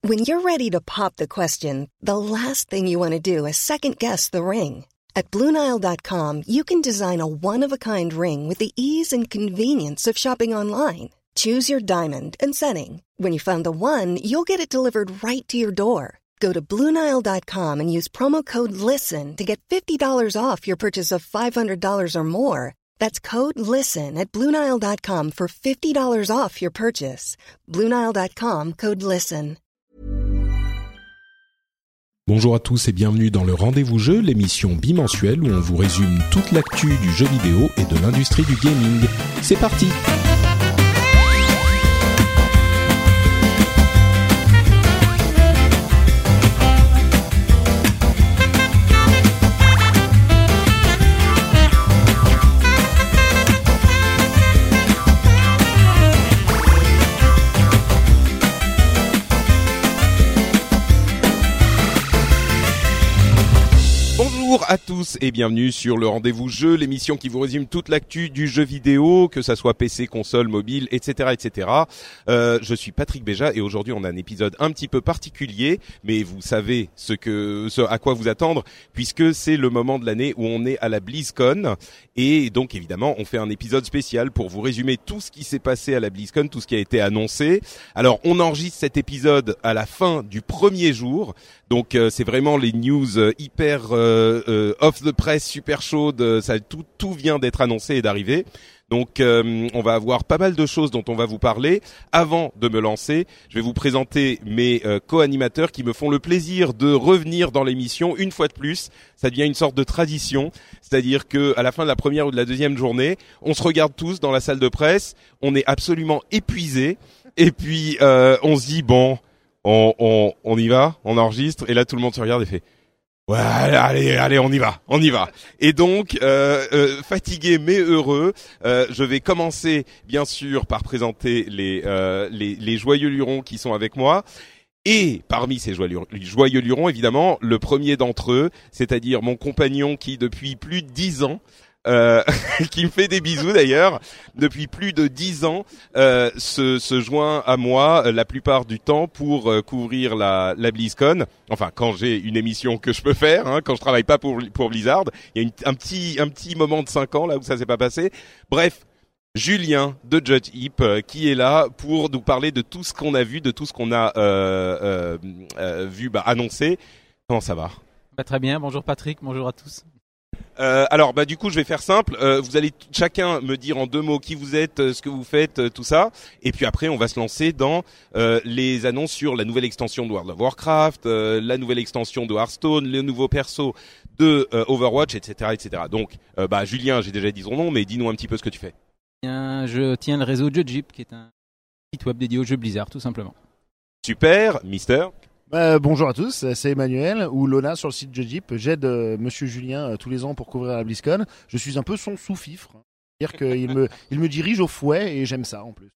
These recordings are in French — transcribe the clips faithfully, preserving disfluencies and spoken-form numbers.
When you're ready to pop the question, the last thing you want to do is second-guess the ring. At Blue Nile dot com, you can design a one-of-a-kind ring with the ease and convenience of shopping online. Choose your diamond and setting. When you find the one, you'll get it delivered right to your door. Go to Blue Nile dot com and use promo code LISTEN to get fifty dollars off your purchase of five hundred dollars or more. That's code LISTEN at Blue Nile dot com for fifty dollars off your purchase. Blue Nile dot com, code LISTEN. Bonjour à tous et bienvenue dans le Rendez-vous Jeu, l'émission bimensuelle où on vous résume toute l'actu du jeu vidéo et de l'industrie du gaming. C'est parti! Bonjour à tous et bienvenue sur le Rendez-vous Jeu, l'émission qui vous résume toute l'actu du jeu vidéo, que ça soit P C, console, mobile, et cetera, et cetera. Euh, je suis Patrick Béja et aujourd'hui on a un épisode un petit peu particulier, mais vous savez ce que, ce à quoi vous attendre, puisque c'est le moment de l'année où on est à la BlizzCon et donc évidemment on fait un épisode spécial pour vous résumer tout ce qui s'est passé à la BlizzCon, tout ce qui a été annoncé. Alors on enregistre cet épisode à la fin du premier jour, donc euh, c'est vraiment les news euh, hyper euh, Euh, off the press, super chaude, euh, ça tout tout vient d'être annoncé et d'arriver. Donc euh, on va avoir pas mal de choses dont on va vous parler. Avant de me lancer, je vais vous présenter mes euh, co-animateurs qui me font le plaisir de revenir dans l'émission une fois de plus. Ça devient une sorte de tradition, c'est-à-dire que à la fin de la première ou de la deuxième journée, on se regarde tous dans la salle de presse, on est absolument épuisés et puis euh, on se dit bon, on on on y va, on enregistre et là tout le monde se regarde et fait ouais, allez, allez, on y va, on y va. Et donc, euh, euh, fatigué mais heureux, euh, je vais commencer bien sûr par présenter les euh, les, les joyeux lurons qui sont avec moi. Et parmi ces joyeux, joyeux lurons, évidemment, le premier d'entre eux, c'est-à-dire mon compagnon qui depuis plus de dix ans Euh, qui me fait des bisous d'ailleurs, depuis plus de dix ans, euh, se, se joint à moi euh, la plupart du temps pour euh, couvrir la, la BlizzCon. Enfin, quand j'ai une émission que je peux faire, hein, quand je travaille pas pour, pour Blizzard. Il y a une, un petit un petit moment de cinq ans là où ça s'est pas passé. Bref, Julien de Judge Heap euh, qui est là pour nous parler de tout ce qu'on a vu, de tout ce qu'on a euh, euh, euh, vu bah, annoncé. Comment ça va ? Bah, très bien. Bonjour Patrick, bonjour à tous. Euh, alors bah du coup je vais faire simple, euh, vous allez t- chacun me dire en deux mots qui vous êtes, euh, ce que vous faites, euh, tout ça, et puis après on va se lancer dans euh, les annonces sur la nouvelle extension de World of Warcraft, euh, la nouvelle extension de Hearthstone, les nouveaux persos de euh, Overwatch, et cetera, et cetera. Donc euh, bah Julien, j'ai déjà dit son nom, mais dis-nous un petit peu ce que tu fais. Bien, je tiens le réseau Judge Heap, qui est un site web dédié aux jeux Blizzard, tout simplement. Super, Mister. Euh, bonjour à tous, c'est Emmanuel ou Lona sur le site Judge Heap. J'aide euh, Monsieur Julien euh, tous les ans pour couvrir la BlizzCon. Je suis un peu son sous-fifre, c'est-à-dire qu'il me, il me dirige au fouet et j'aime ça en plus.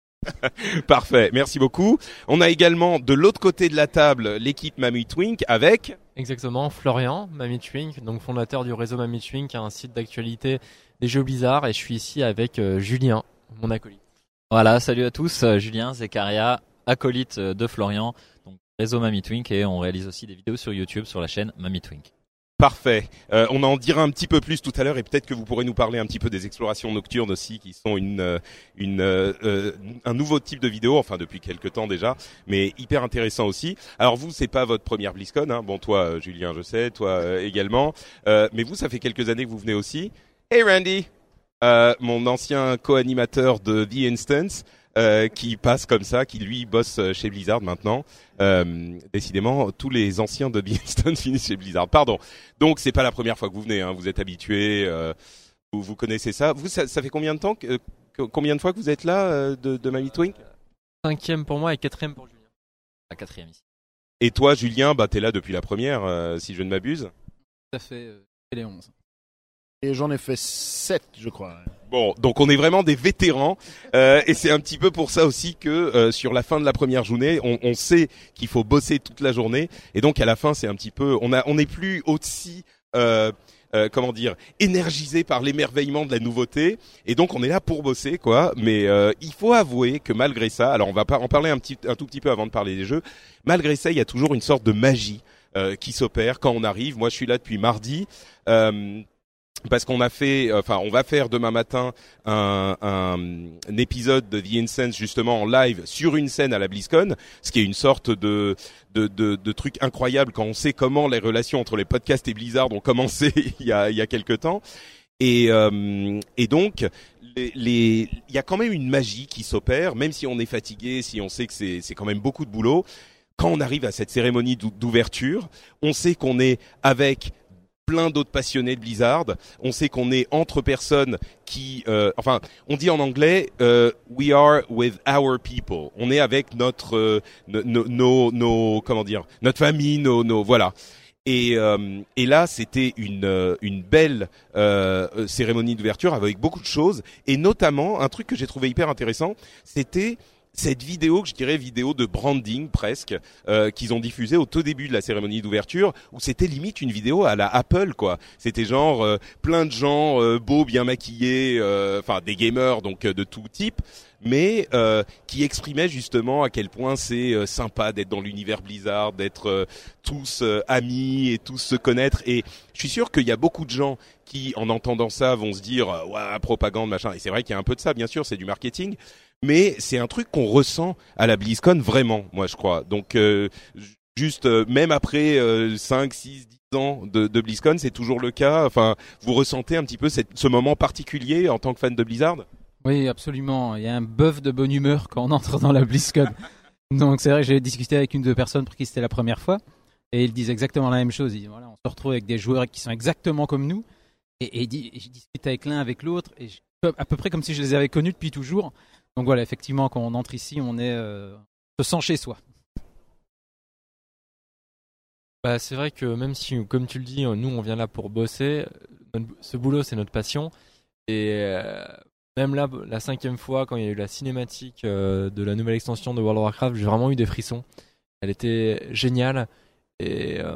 Parfait, merci beaucoup. On a également de l'autre côté de la table l'équipe Mamie Twink avec... Exactement, Florian, Mamie Twink, donc fondateur du réseau Mamie Twink, un site d'actualité des jeux Blizzard, et je suis ici avec euh, Julien, mon acolyte. Voilà, salut à tous, euh, Julien Zekaria, acolyte euh, de Florian, donc réseau Mamie Twink, et on réalise aussi des vidéos sur YouTube sur la chaîne Mamie Twink. Parfait. Euh, on en dira un petit peu plus tout à l'heure et peut-être que vous pourrez nous parler un petit peu des explorations nocturnes aussi, qui sont une, une, euh, euh, un nouveau type de vidéo, enfin depuis quelques temps déjà, mais hyper intéressant aussi. Alors vous, c'est pas votre première BlizzCon, hein. Bon, toi, euh, Julien, je sais, toi euh, également, euh, mais vous, ça fait quelques années que vous venez aussi. Hey Randy, euh, mon ancien co-animateur de The Instance. Euh, qui passe comme ça, qui lui bosse chez Blizzard maintenant. Euh, décidément, tous les anciens de The Instance finissent chez Blizzard. Pardon. Donc c'est pas la première fois que vous venez, hein. Vous êtes habitués, euh, vous, vous connaissez ça. Vous, ça, ça fait combien de temps, que, que, combien de fois que vous êtes là euh, de, de Mamie Twink ? Cinquième pour moi et quatrième pour Julien. La quatrième ici. Et toi, Julien, bah t'es là depuis la première, euh, si je ne m'abuse. Ça fait euh, les onze. Et j'en ai fait sept, je crois. Bon, donc on est vraiment des vétérans euh, et c'est un petit peu pour ça aussi que euh, sur la fin de la première journée, on, on sait qu'il faut bosser toute la journée et donc à la fin c'est un petit peu, on a, on n'est plus aussi euh, euh, comment dire, énergisés par l'émerveillement de la nouveauté. Et donc on est là pour bosser, quoi. Mais euh, il faut avouer que malgré ça, alors on va pas en parler un petit, un tout petit peu avant de parler des jeux. Malgré ça, il y a toujours une sorte de magie euh, qui s'opère quand on arrive. Moi, je suis là depuis mardi. Euh, Parce qu'on a fait, enfin, on va faire demain matin un, un, un épisode de The Incense justement en live sur une scène à la BlizzCon, ce qui est une sorte de de, de, de truc incroyable quand on sait comment les relations entre les podcasts et Blizzard ont commencé il y a il y a quelque temps. Et euh, et donc les, les il y a quand même une magie qui s'opère, même si on est fatigué, si on sait que c'est c'est quand même beaucoup de boulot. Quand on arrive à cette cérémonie d'ouverture, on sait qu'on est avec plein d'autres passionnés de Blizzard. On sait qu'on est entre personnes qui, euh, enfin, on dit en anglais, euh, we are with our people. On est avec notre, euh, nos, nos, nos, comment dire, notre famille, nos, nos, voilà. Et, euh, et là, c'était une, euh, une belle euh, cérémonie d'ouverture avec beaucoup de choses, et notamment un truc que j'ai trouvé hyper intéressant, c'était cette vidéo que je dirais vidéo de branding presque euh, qu'ils ont diffusée au tout début de la cérémonie d'ouverture, où c'était limite une vidéo à la Apple, quoi. C'était genre euh, plein de gens euh, beaux, bien maquillés, enfin euh, des gamers donc euh, de tout type, mais euh, qui exprimaient justement à quel point c'est euh, sympa d'être dans l'univers Blizzard, d'être euh, tous euh, amis et tous se connaître. Et je suis sûr qu'il y a beaucoup de gens qui, en entendant ça, vont se dire euh, ouais, propagande machin. Et c'est vrai qu'il y a un peu de ça, bien sûr, c'est du marketing. Mais c'est un truc qu'on ressent à la BlizzCon vraiment, moi je crois. Donc euh, juste euh, même après euh, cinq, six, dix ans de, de BlizzCon, c'est toujours le cas. Enfin, vous ressentez un petit peu cette, ce moment particulier en tant que fan de Blizzard ? Oui, absolument. Il y a un bœuf de bonne humeur quand on entre dans la BlizzCon. Donc c'est vrai que j'ai discuté avec une de personnes pour qui c'était la première fois, et ils disent exactement la même chose. Ils disent voilà, on se retrouve avec des joueurs qui sont exactement comme nous, et, et, et je discute avec l'un avec l'autre, et je, à peu près comme si je les avais connus depuis toujours. Donc voilà, effectivement, quand on entre ici, on est, euh, on se sent chez soi. Bah, c'est vrai que même si, comme tu le dis, nous on vient là pour bosser, notre, ce boulot c'est notre passion. Et euh, même là, la cinquième fois, quand il y a eu la cinématique euh, de la nouvelle extension de World of Warcraft, j'ai vraiment eu des frissons. Elle était géniale. Et euh,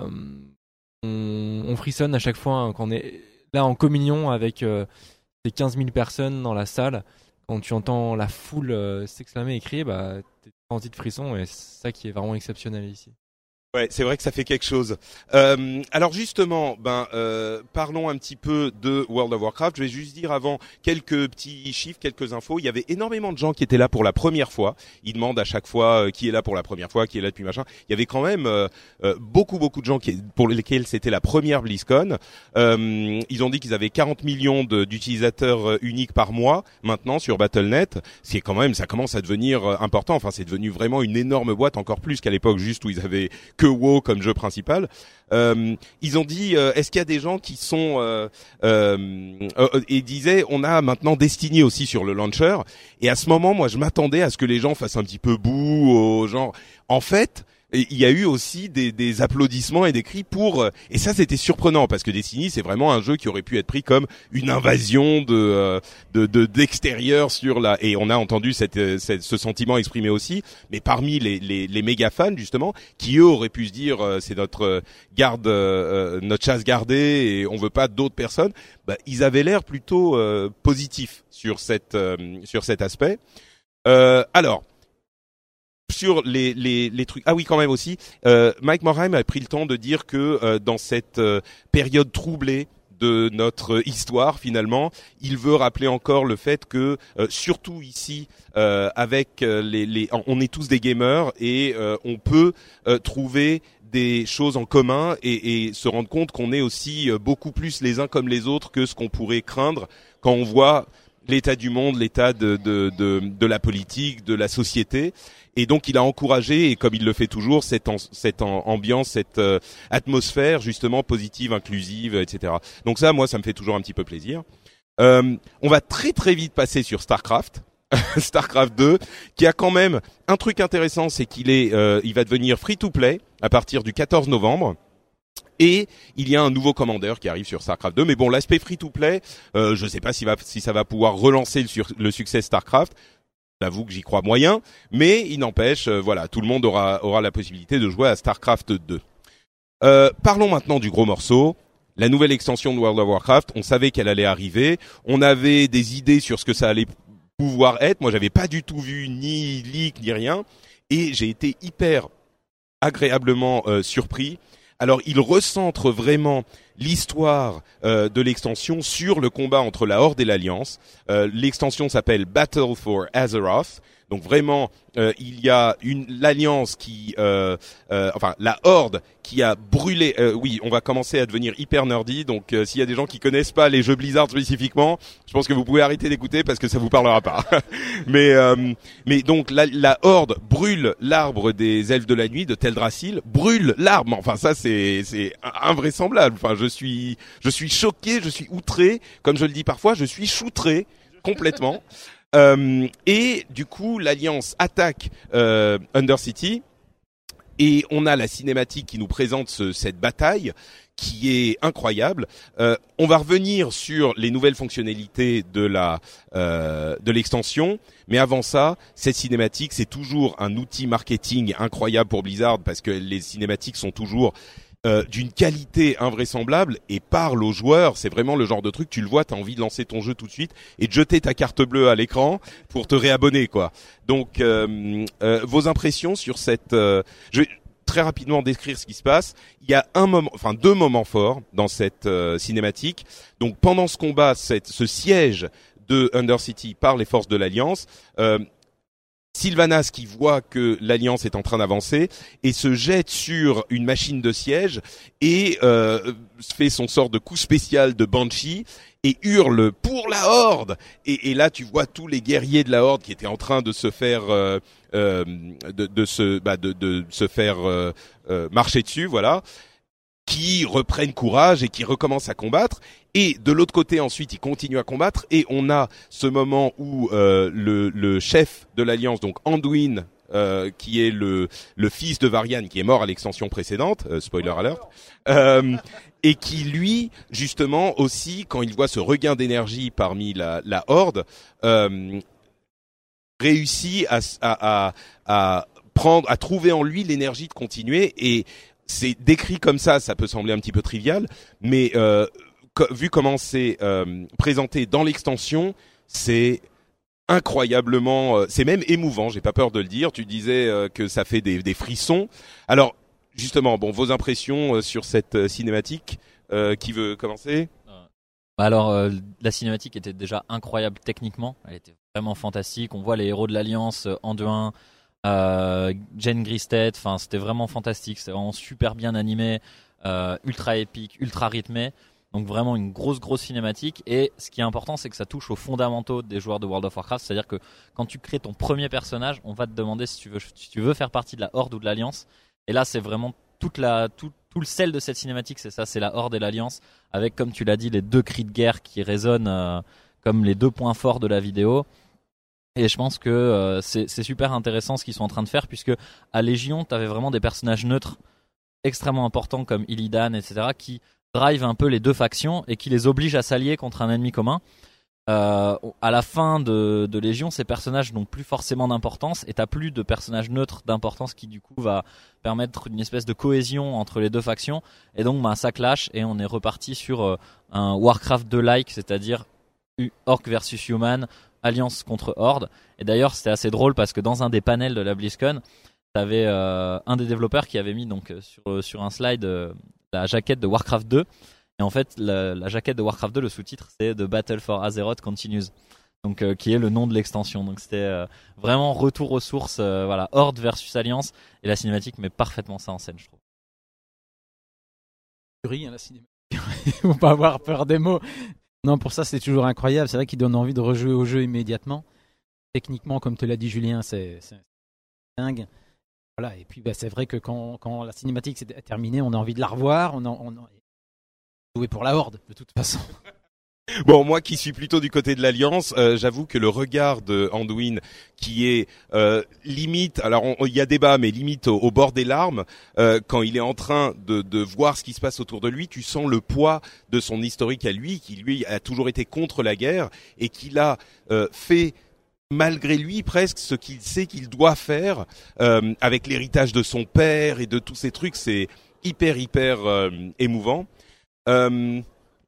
on, on frissonne à chaque fois hein, quand on est là en communion avec euh, ces quinze mille personnes dans la salle. Quand tu entends la foule euh, s'exclamer et crier, bah, t'es rempli de frissons, et c'est ça qui est vraiment exceptionnel ici. Ouais, c'est vrai que ça fait quelque chose. Euh, alors justement, ben euh, parlons un petit peu de World of Warcraft. Je vais juste dire avant quelques petits chiffres, quelques infos. Il y avait énormément de gens qui étaient là pour la première fois. Ils demandent à chaque fois euh, qui est là pour la première fois, qui est là depuis machin. Il y avait quand même euh, euh, beaucoup beaucoup de gens qui, pour lesquels c'était la première BlizzCon. Euh, ils ont dit qu'ils avaient quarante millions de, d'utilisateurs euh, uniques par mois maintenant sur Battle point net. C'est quand même, ça commence à devenir euh, important. Enfin, c'est devenu vraiment une énorme boîte, encore plus qu'à l'époque juste où ils avaient que WoW comme jeu principal. Euh, ils ont dit euh, est-ce qu'il y a des gens qui sont euh, euh, euh, et disaient on a maintenant Destiny aussi sur le launcher, et à ce moment moi je m'attendais à ce que les gens fassent un petit peu bouh au genre en fait. Et il y a eu aussi des, des applaudissements et des cris pour, et ça c'était surprenant parce que Destiny c'est vraiment un jeu qui aurait pu être pris comme une invasion de de, de d'extérieur sur la, et on a entendu cette, cette ce sentiment exprimé aussi, mais parmi les les, les méga fans justement qui eux auraient pu se dire euh, c'est notre garde euh, notre chasse gardée et on veut pas d'autres personnes, bah ils avaient l'air plutôt euh, positifs sur cette euh, sur cet aspect. Euh, alors sur les, les, les trucs. Ah oui, quand même aussi. Euh, Mike Morhaime a pris le temps de dire que euh, dans cette euh, période troublée de notre histoire, finalement, il veut rappeler encore le fait que, euh, surtout ici, euh, avec euh, les, les, on est tous des gamers et euh, on peut euh, trouver des choses en commun et, et se rendre compte qu'on est aussi euh, beaucoup plus les uns comme les autres que ce qu'on pourrait craindre quand on voit l'état du monde, l'état de, de, de, de la politique, de la société. Et donc il a encouragé, et comme il le fait toujours, cette, en, cette en, ambiance, cette euh, atmosphère justement positive, inclusive, et cetera. Donc ça, moi, ça me fait toujours un petit peu plaisir. Euh, on va très très vite passer sur StarCraft, StarCraft deux, qui a quand même un truc intéressant, c'est qu'il est, euh, il va devenir free-to-play à partir du quatorze novembre. Et il y a un nouveau commander qui arrive sur StarCraft deux. Mais bon, l'aspect free-to-play, euh, je ne sais pas si, va, si ça va pouvoir relancer le, sur, le succès StarCraft. J'avoue que j'y crois moyen, mais il n'empêche, euh, voilà, tout le monde aura, aura la possibilité de jouer à StarCraft deux. Euh, parlons maintenant du gros morceau. la nouvelle extension de World of Warcraft. On savait qu'elle allait arriver. On avait des idées sur ce que ça allait pouvoir être. Moi, j'avais pas du tout vu ni leak ni rien, et j'ai été hyper agréablement euh, surpris. Alors, il recentre vraiment l'histoire euh, de l'extension sur le combat entre la Horde et l'Alliance. Euh, l'extension s'appelle Battle for Azeroth. Donc vraiment, euh, il y a une l'Alliance qui, euh, euh, enfin la Horde qui a brûlé. Euh, oui, on va commencer à devenir hyper nerdy. Donc euh, s'il y a des gens qui connaissent pas les jeux Blizzard spécifiquement, je pense que vous pouvez arrêter d'écouter parce que ça vous parlera pas. mais euh, mais donc la, la Horde brûle l'arbre des Elfes de la Nuit de Teldrassil, brûle l'arbre. Enfin ça c'est c'est invraisemblable. Enfin je suis je suis choqué, je suis outré. Comme je le dis parfois, je suis choutré complètement. Euh, et du coup, l'Alliance attaque euh, Undercity et on a la cinématique qui nous présente ce, cette bataille qui est incroyable. Euh, on va revenir sur les nouvelles fonctionnalités de la euh, de l'extension, mais avant ça, cette cinématique c'est toujours un outil marketing incroyable pour Blizzard parce que les cinématiques sont toujours Euh, d'une qualité invraisemblable et parle aux joueurs. C'est vraiment le genre de truc, tu le vois, t'as envie de lancer ton jeu tout de suite et de jeter ta carte bleue à l'écran pour te réabonner, quoi. Donc, euh, euh, vos impressions sur cette... Euh, je vais très rapidement décrire ce qui se passe. Il y a un moment, enfin deux moments forts dans cette euh, cinématique. Donc, pendant ce combat, cette, ce siège de Undercity par les forces de l'Alliance... Euh, Sylvanas qui voit que l'Alliance est en train d'avancer et se jette sur une machine de siège et euh, fait son sort de coup spécial de Banshee et hurle pour la Horde. Et, et là, tu vois tous les guerriers de la Horde qui étaient en train de se faire, euh, euh, de, de se, bah, de, de se faire euh, euh, marcher dessus, voilà, qui reprennent courage et qui recommencent à combattre. Et de l'autre côté, ensuite, ils continuent à combattre. Et on a ce moment où euh, le, le chef de l'Alliance, donc Anduin, euh, qui est le, le fils de Varian, qui est mort à l'extension précédente, euh, spoiler alert, euh, et qui, lui, justement, aussi, quand il voit ce regain d'énergie parmi la, la Horde, euh, réussit à, à, à, à prendre, à trouver en lui l'énergie de continuer. Et c'est décrit comme ça, ça peut sembler un petit peu trivial, mais euh, co- vu comment c'est euh, présenté dans l'extension, c'est incroyablement, euh, c'est même émouvant. J'ai pas peur de le dire. Tu disais euh, que ça fait des, des frissons. Alors justement, bon, vos impressions euh, sur cette euh, cinématique. Euh, qui veut commencer ? Alors, euh, la cinématique était déjà incroyable techniquement. Elle était vraiment fantastique. On voit les héros de l'Alliance, Anduin, euh, Jane Gristed. Enfin, c'était vraiment fantastique. C'était vraiment super bien animé, euh, ultra épique, ultra rythmé. Donc vraiment une grosse grosse cinématique. Et ce qui est important, c'est que ça touche aux fondamentaux des joueurs de World of Warcraft. C'est-à-dire que quand tu crées ton premier personnage, on va te demander si tu veux, si tu veux faire partie de la Horde ou de l'Alliance. Et là, c'est vraiment toute la toute Tout le sel de cette cinématique, c'est ça, c'est la Horde et l'Alliance, avec, comme tu l'as dit, les deux cris de guerre qui résonnent euh, comme les deux points forts de la vidéo. Et je pense que euh, c'est, c'est super intéressant ce qu'ils sont en train de faire, puisque à Légion, tu avais vraiment des personnages neutres extrêmement importants comme Illidan, et cetera, qui drive un peu les deux factions et qui les obligent à s'allier contre un ennemi commun. Euh, à la fin de, de Légion, ces personnages n'ont plus forcément d'importance et t'as plus de personnages neutres d'importance qui du coup va permettre une espèce de cohésion entre les deux factions, et donc bah, ça clash et on est reparti sur euh, un Warcraft deux-like, c'est-à-dire Orc versus Human, Alliance contre Horde. Et d'ailleurs c'était assez drôle parce que dans un des panels de la BlizzCon, t'avais euh, un des développeurs qui avait mis donc sur, sur un slide euh, la jaquette de Warcraft deux. Et en fait, la, la jaquette de Warcraft deux, le sous-titre, c'est The Battle for Azeroth Continues, donc euh, qui est le nom de l'extension. Donc c'était euh, vraiment retour aux sources, euh, voilà, Horde versus Alliance, et la cinématique met parfaitement ça en scène, je trouve. Hein, la cinématique. Il faut pas avoir peur des mots. Non, pour ça, c'est toujours incroyable. C'est vrai qu'il donne envie de rejouer au jeu immédiatement. Techniquement, comme te l'a dit Julien, c'est, c'est dingue. Voilà. Et puis, bah, c'est vrai que quand, quand la cinématique s'est terminée, on a envie de la revoir. On a, on a... jouer pour la Horde de toute façon. Bon, moi qui suis plutôt du côté de l'Alliance, euh, j'avoue que le regard de Anduin qui est euh, limite, alors il y a débat, mais limite au, au bord des larmes, euh, quand il est en train de, de voir ce qui se passe autour de lui, tu sens le poids de son historique à lui, qui lui a toujours été contre la guerre et qu'il a euh, fait malgré lui presque ce qu'il sait qu'il doit faire euh, avec l'héritage de son père et de tous ces trucs. C'est hyper hyper euh, émouvant. Euh,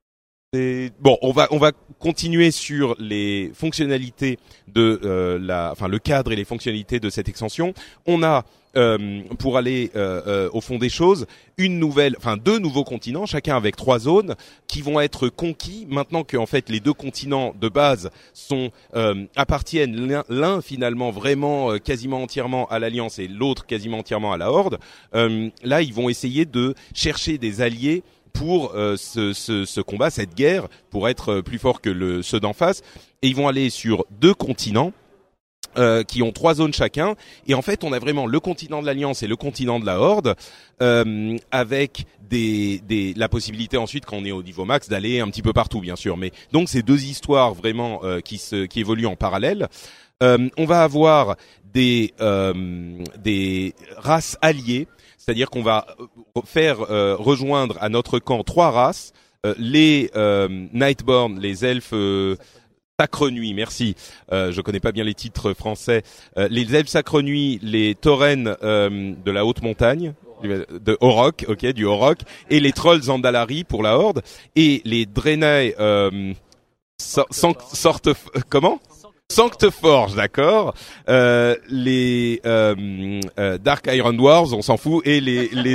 Et bon, on va on va continuer sur les fonctionnalités de euh, la, enfin le cadre et les fonctionnalités de cette extension. On a euh, pour aller euh, euh, au fond des choses, une nouvelle, enfin deux nouveaux continents, chacun avec trois zones qui vont être conquis maintenant que en fait les deux continents de base sont euh, appartiennent l'un, l'un finalement vraiment euh, quasiment entièrement à l'Alliance et l'autre quasiment entièrement à la Horde. Euh, là, ils vont essayer de chercher des alliés pour euh, ce, ce, ce combat, cette guerre, pour être plus fort que le, ceux d'en face. Et ils vont aller sur deux continents euh, qui ont trois zones chacun. Et en fait, on a vraiment le continent de l'Alliance et le continent de la Horde, euh, avec des, des, la possibilité ensuite, quand on est au niveau max, d'aller un petit peu partout, bien sûr. Mais donc, c'est deux histoires vraiment euh, qui, se, qui évoluent en parallèle. Euh, on va avoir des, euh, des races alliées. C'est-à-dire qu'on va faire euh, rejoindre à notre camp trois races, euh, les euh, Nightborn, les elfes euh, Sacre Nuit, merci. Euh, je connais pas bien les titres français. Euh, les elfes Sacre Nuit, les taurennes euh, de la haute montagne, de Orok, ok, du Orok, et les trolls Zandalari pour la Horde, et les Draenei euh, so, sorte comment? Sancteforge, d'accord. Euh, les euh, euh, Dark Iron Dwarves, on s'en fout, et les les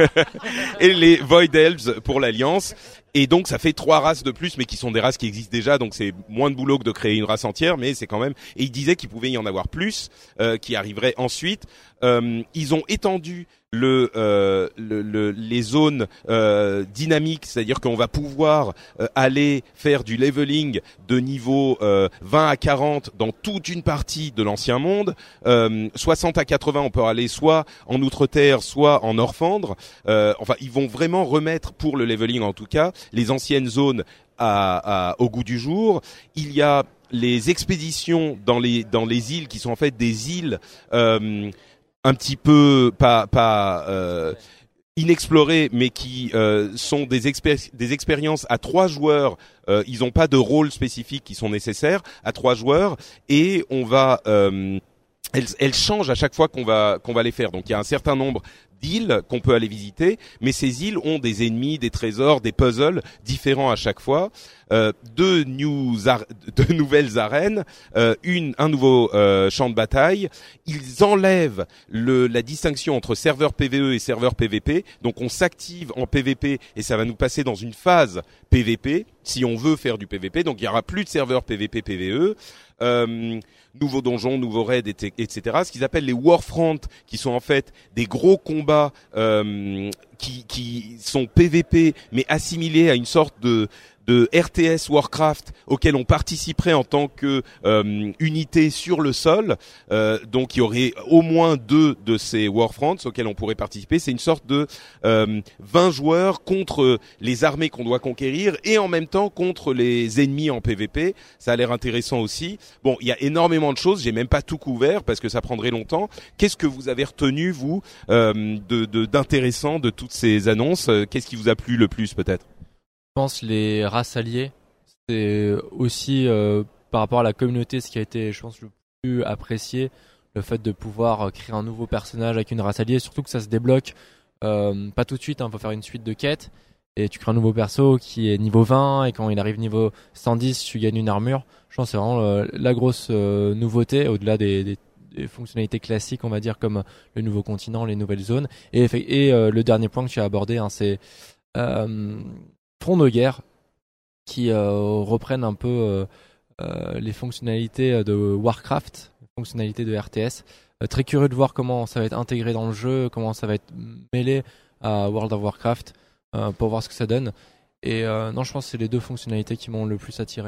et les Void Elves pour l'Alliance. Et donc ça fait trois races de plus, mais qui sont des races qui existent déjà, donc c'est moins de boulot que de créer une race entière, mais c'est quand même. Et il disait qu'il pouvait y en avoir plus, euh, qui arriveraient ensuite. Euh, ils ont étendu le, euh, le, le les zones euh, dynamiques, c'est-à-dire qu'on va pouvoir euh, aller faire du leveling de niveau euh, vingt à quarante dans toute une partie de l'ancien monde. Euh, soixante à quatre-vingts, on peut aller soit en Outre-Terre, soit en Orphandre. Euh, enfin, ils vont vraiment remettre, pour le leveling en tout cas, les anciennes zones à, à, au goût du jour. Il y a les expéditions dans les dans les îles qui sont en fait des îles euh, un petit peu pas pas euh, inexplorées, mais qui euh, sont des expé- des expériences à trois joueurs. Euh, ils n'ont pas de rôle spécifique qui sont nécessaires à trois joueurs, et on va euh, elles, elles changent à chaque fois qu'on va qu'on va les faire. Donc il y a un certain nombre d'îles qu'on peut aller visiter, mais ces îles ont des ennemis, des trésors, des puzzles différents à chaque fois. Euh, deux, news ar- deux nouvelles arènes, euh, une, un nouveau euh, champ de bataille. Ils enlèvent le, la distinction entre serveur P V E et serveur P V P. Donc on s'active en P V P et ça va nous passer dans une phase P V P si on veut faire du P V P. Donc il y aura plus de serveur P V P P V E. Euh, nouveaux donjons, nouveaux raids, et cetera. Ce qu'ils appellent les Warfront, qui sont en fait des gros combats euh, qui, qui sont P V P, mais assimilés à une sorte de de R T S Warcraft auquel on participerait en tant que euh, unité sur le sol. Euh, donc il y aurait au moins deux de ces Warfronts auxquels on pourrait participer. C'est une sorte de euh, vingt joueurs contre les armées qu'on doit conquérir et en même temps contre les ennemis en P V P. Ça a l'air intéressant aussi. Bon, il y a énormément de choses. J'ai même pas tout couvert parce que ça prendrait longtemps. Qu'est-ce que vous avez retenu, vous, euh, de, de, d'intéressant de toutes ces annonces? Qu'est-ce qui vous a plu le plus, peut-être? Je pense les races alliées, c'est aussi euh, par rapport à la communauté ce qui a été, je pense, le plus apprécié, le fait de pouvoir créer un nouveau personnage avec une race alliée, surtout que ça se débloque euh, pas tout de suite, il hein, faut faire une suite de quêtes et tu crées un nouveau perso qui est niveau vingt et quand il arrive niveau cent dix tu gagnes une armure. Je pense que c'est vraiment euh, la grosse euh, nouveauté au-delà des, des, des fonctionnalités classiques, on va dire, comme le nouveau continent, les nouvelles zones. Et, et euh, le dernier point que tu as abordé, hein, c'est euh, Front de guerre qui euh, reprennent un peu euh, euh, les fonctionnalités de Warcraft, les fonctionnalités de R T S. Euh, très curieux de voir comment ça va être intégré dans le jeu, comment ça va être mêlé à World of Warcraft euh, pour voir ce que ça donne. Et euh, non, je pense que c'est les deux fonctionnalités qui m'ont le plus attiré.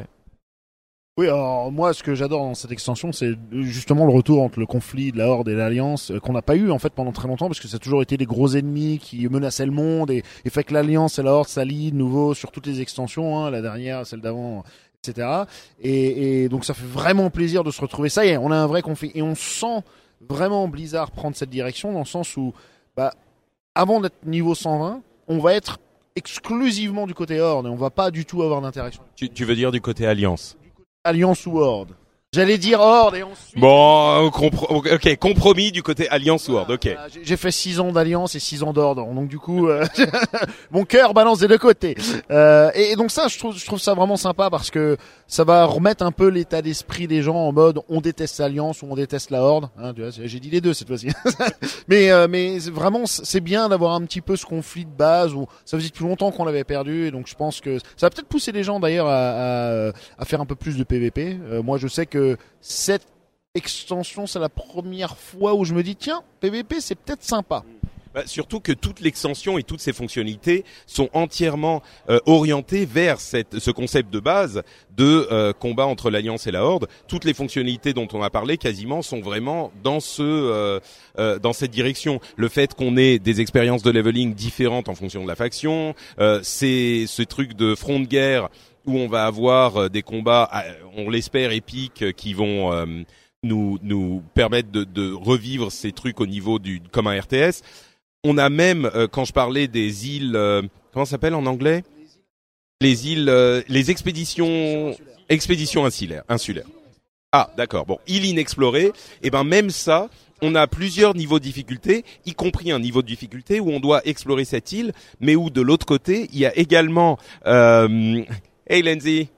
Oui, alors moi, ce que j'adore dans cette extension, c'est justement le retour entre le conflit de la Horde et l'Alliance, euh, qu'on n'a pas eu en fait pendant très longtemps, parce que ça a toujours été des gros ennemis qui menaçaient le monde, et, et fait que l'Alliance et la Horde s'allient de nouveau sur toutes les extensions, hein, la dernière, celle d'avant, et cetera. Et, et donc ça fait vraiment plaisir de se retrouver. Ça y est, on a un vrai conflit, et on sent vraiment Blizzard prendre cette direction, dans le sens où, bah, avant d'être niveau cent vingt, on va être exclusivement du côté Horde, et on va pas du tout avoir d'interaction. Tu, tu veux dire du côté Alliance? Alliance ou Horde. J'allais dire Horde et ensuite. Bon, compro- ok, compromis du côté Alliance ou Horde, ok. Voilà, j'ai, j'ai fait six ans d'Alliance et six ans d'Horde, donc du coup, euh, mon cœur balance des deux côtés. Euh, et, et donc ça, je trouve, je trouve ça vraiment sympa parce que ça va remettre un peu l'état d'esprit des gens en mode on déteste l'Alliance ou on déteste la Horde. Hein, tu vois, j'ai dit les deux cette fois-ci. mais euh, mais c'est vraiment, c'est bien d'avoir un petit peu ce conflit de base où ça faisait depuis longtemps qu'on l'avait perdu et donc je pense que ça va peut-être pousser les gens d'ailleurs à, à, à faire un peu plus de P V P. Euh, moi, je sais que que cette extension, c'est la première fois où je me dis tiens, P V P, c'est peut-être sympa. Bah, surtout que toute l'extension et toutes ses fonctionnalités sont entièrement euh, orientées vers cette, ce concept de base de euh, combat entre l'Alliance et la Horde. Toutes les fonctionnalités dont on a parlé quasiment sont vraiment dans ce euh, euh, dans cette direction. Le fait qu'on ait des expériences de leveling différentes en fonction de la faction, euh, c'est ce truc de front de guerre où on va avoir des combats, on l'espère, épiques, qui vont euh, nous nous permettre de, de revivre ces trucs au niveau du comme un R T S. On a même, euh, quand je parlais des îles, euh, comment ça s'appelle en anglais ? Les îles, euh, les expéditions, expéditions insulaires. insulaires. Ah, d'accord. Bon, îles inexplorées. Et ben même ça, on a plusieurs niveaux de difficulté, y compris un niveau de difficulté où on doit explorer cette île, mais où de l'autre côté, il y a également euh, Hey Lindsay,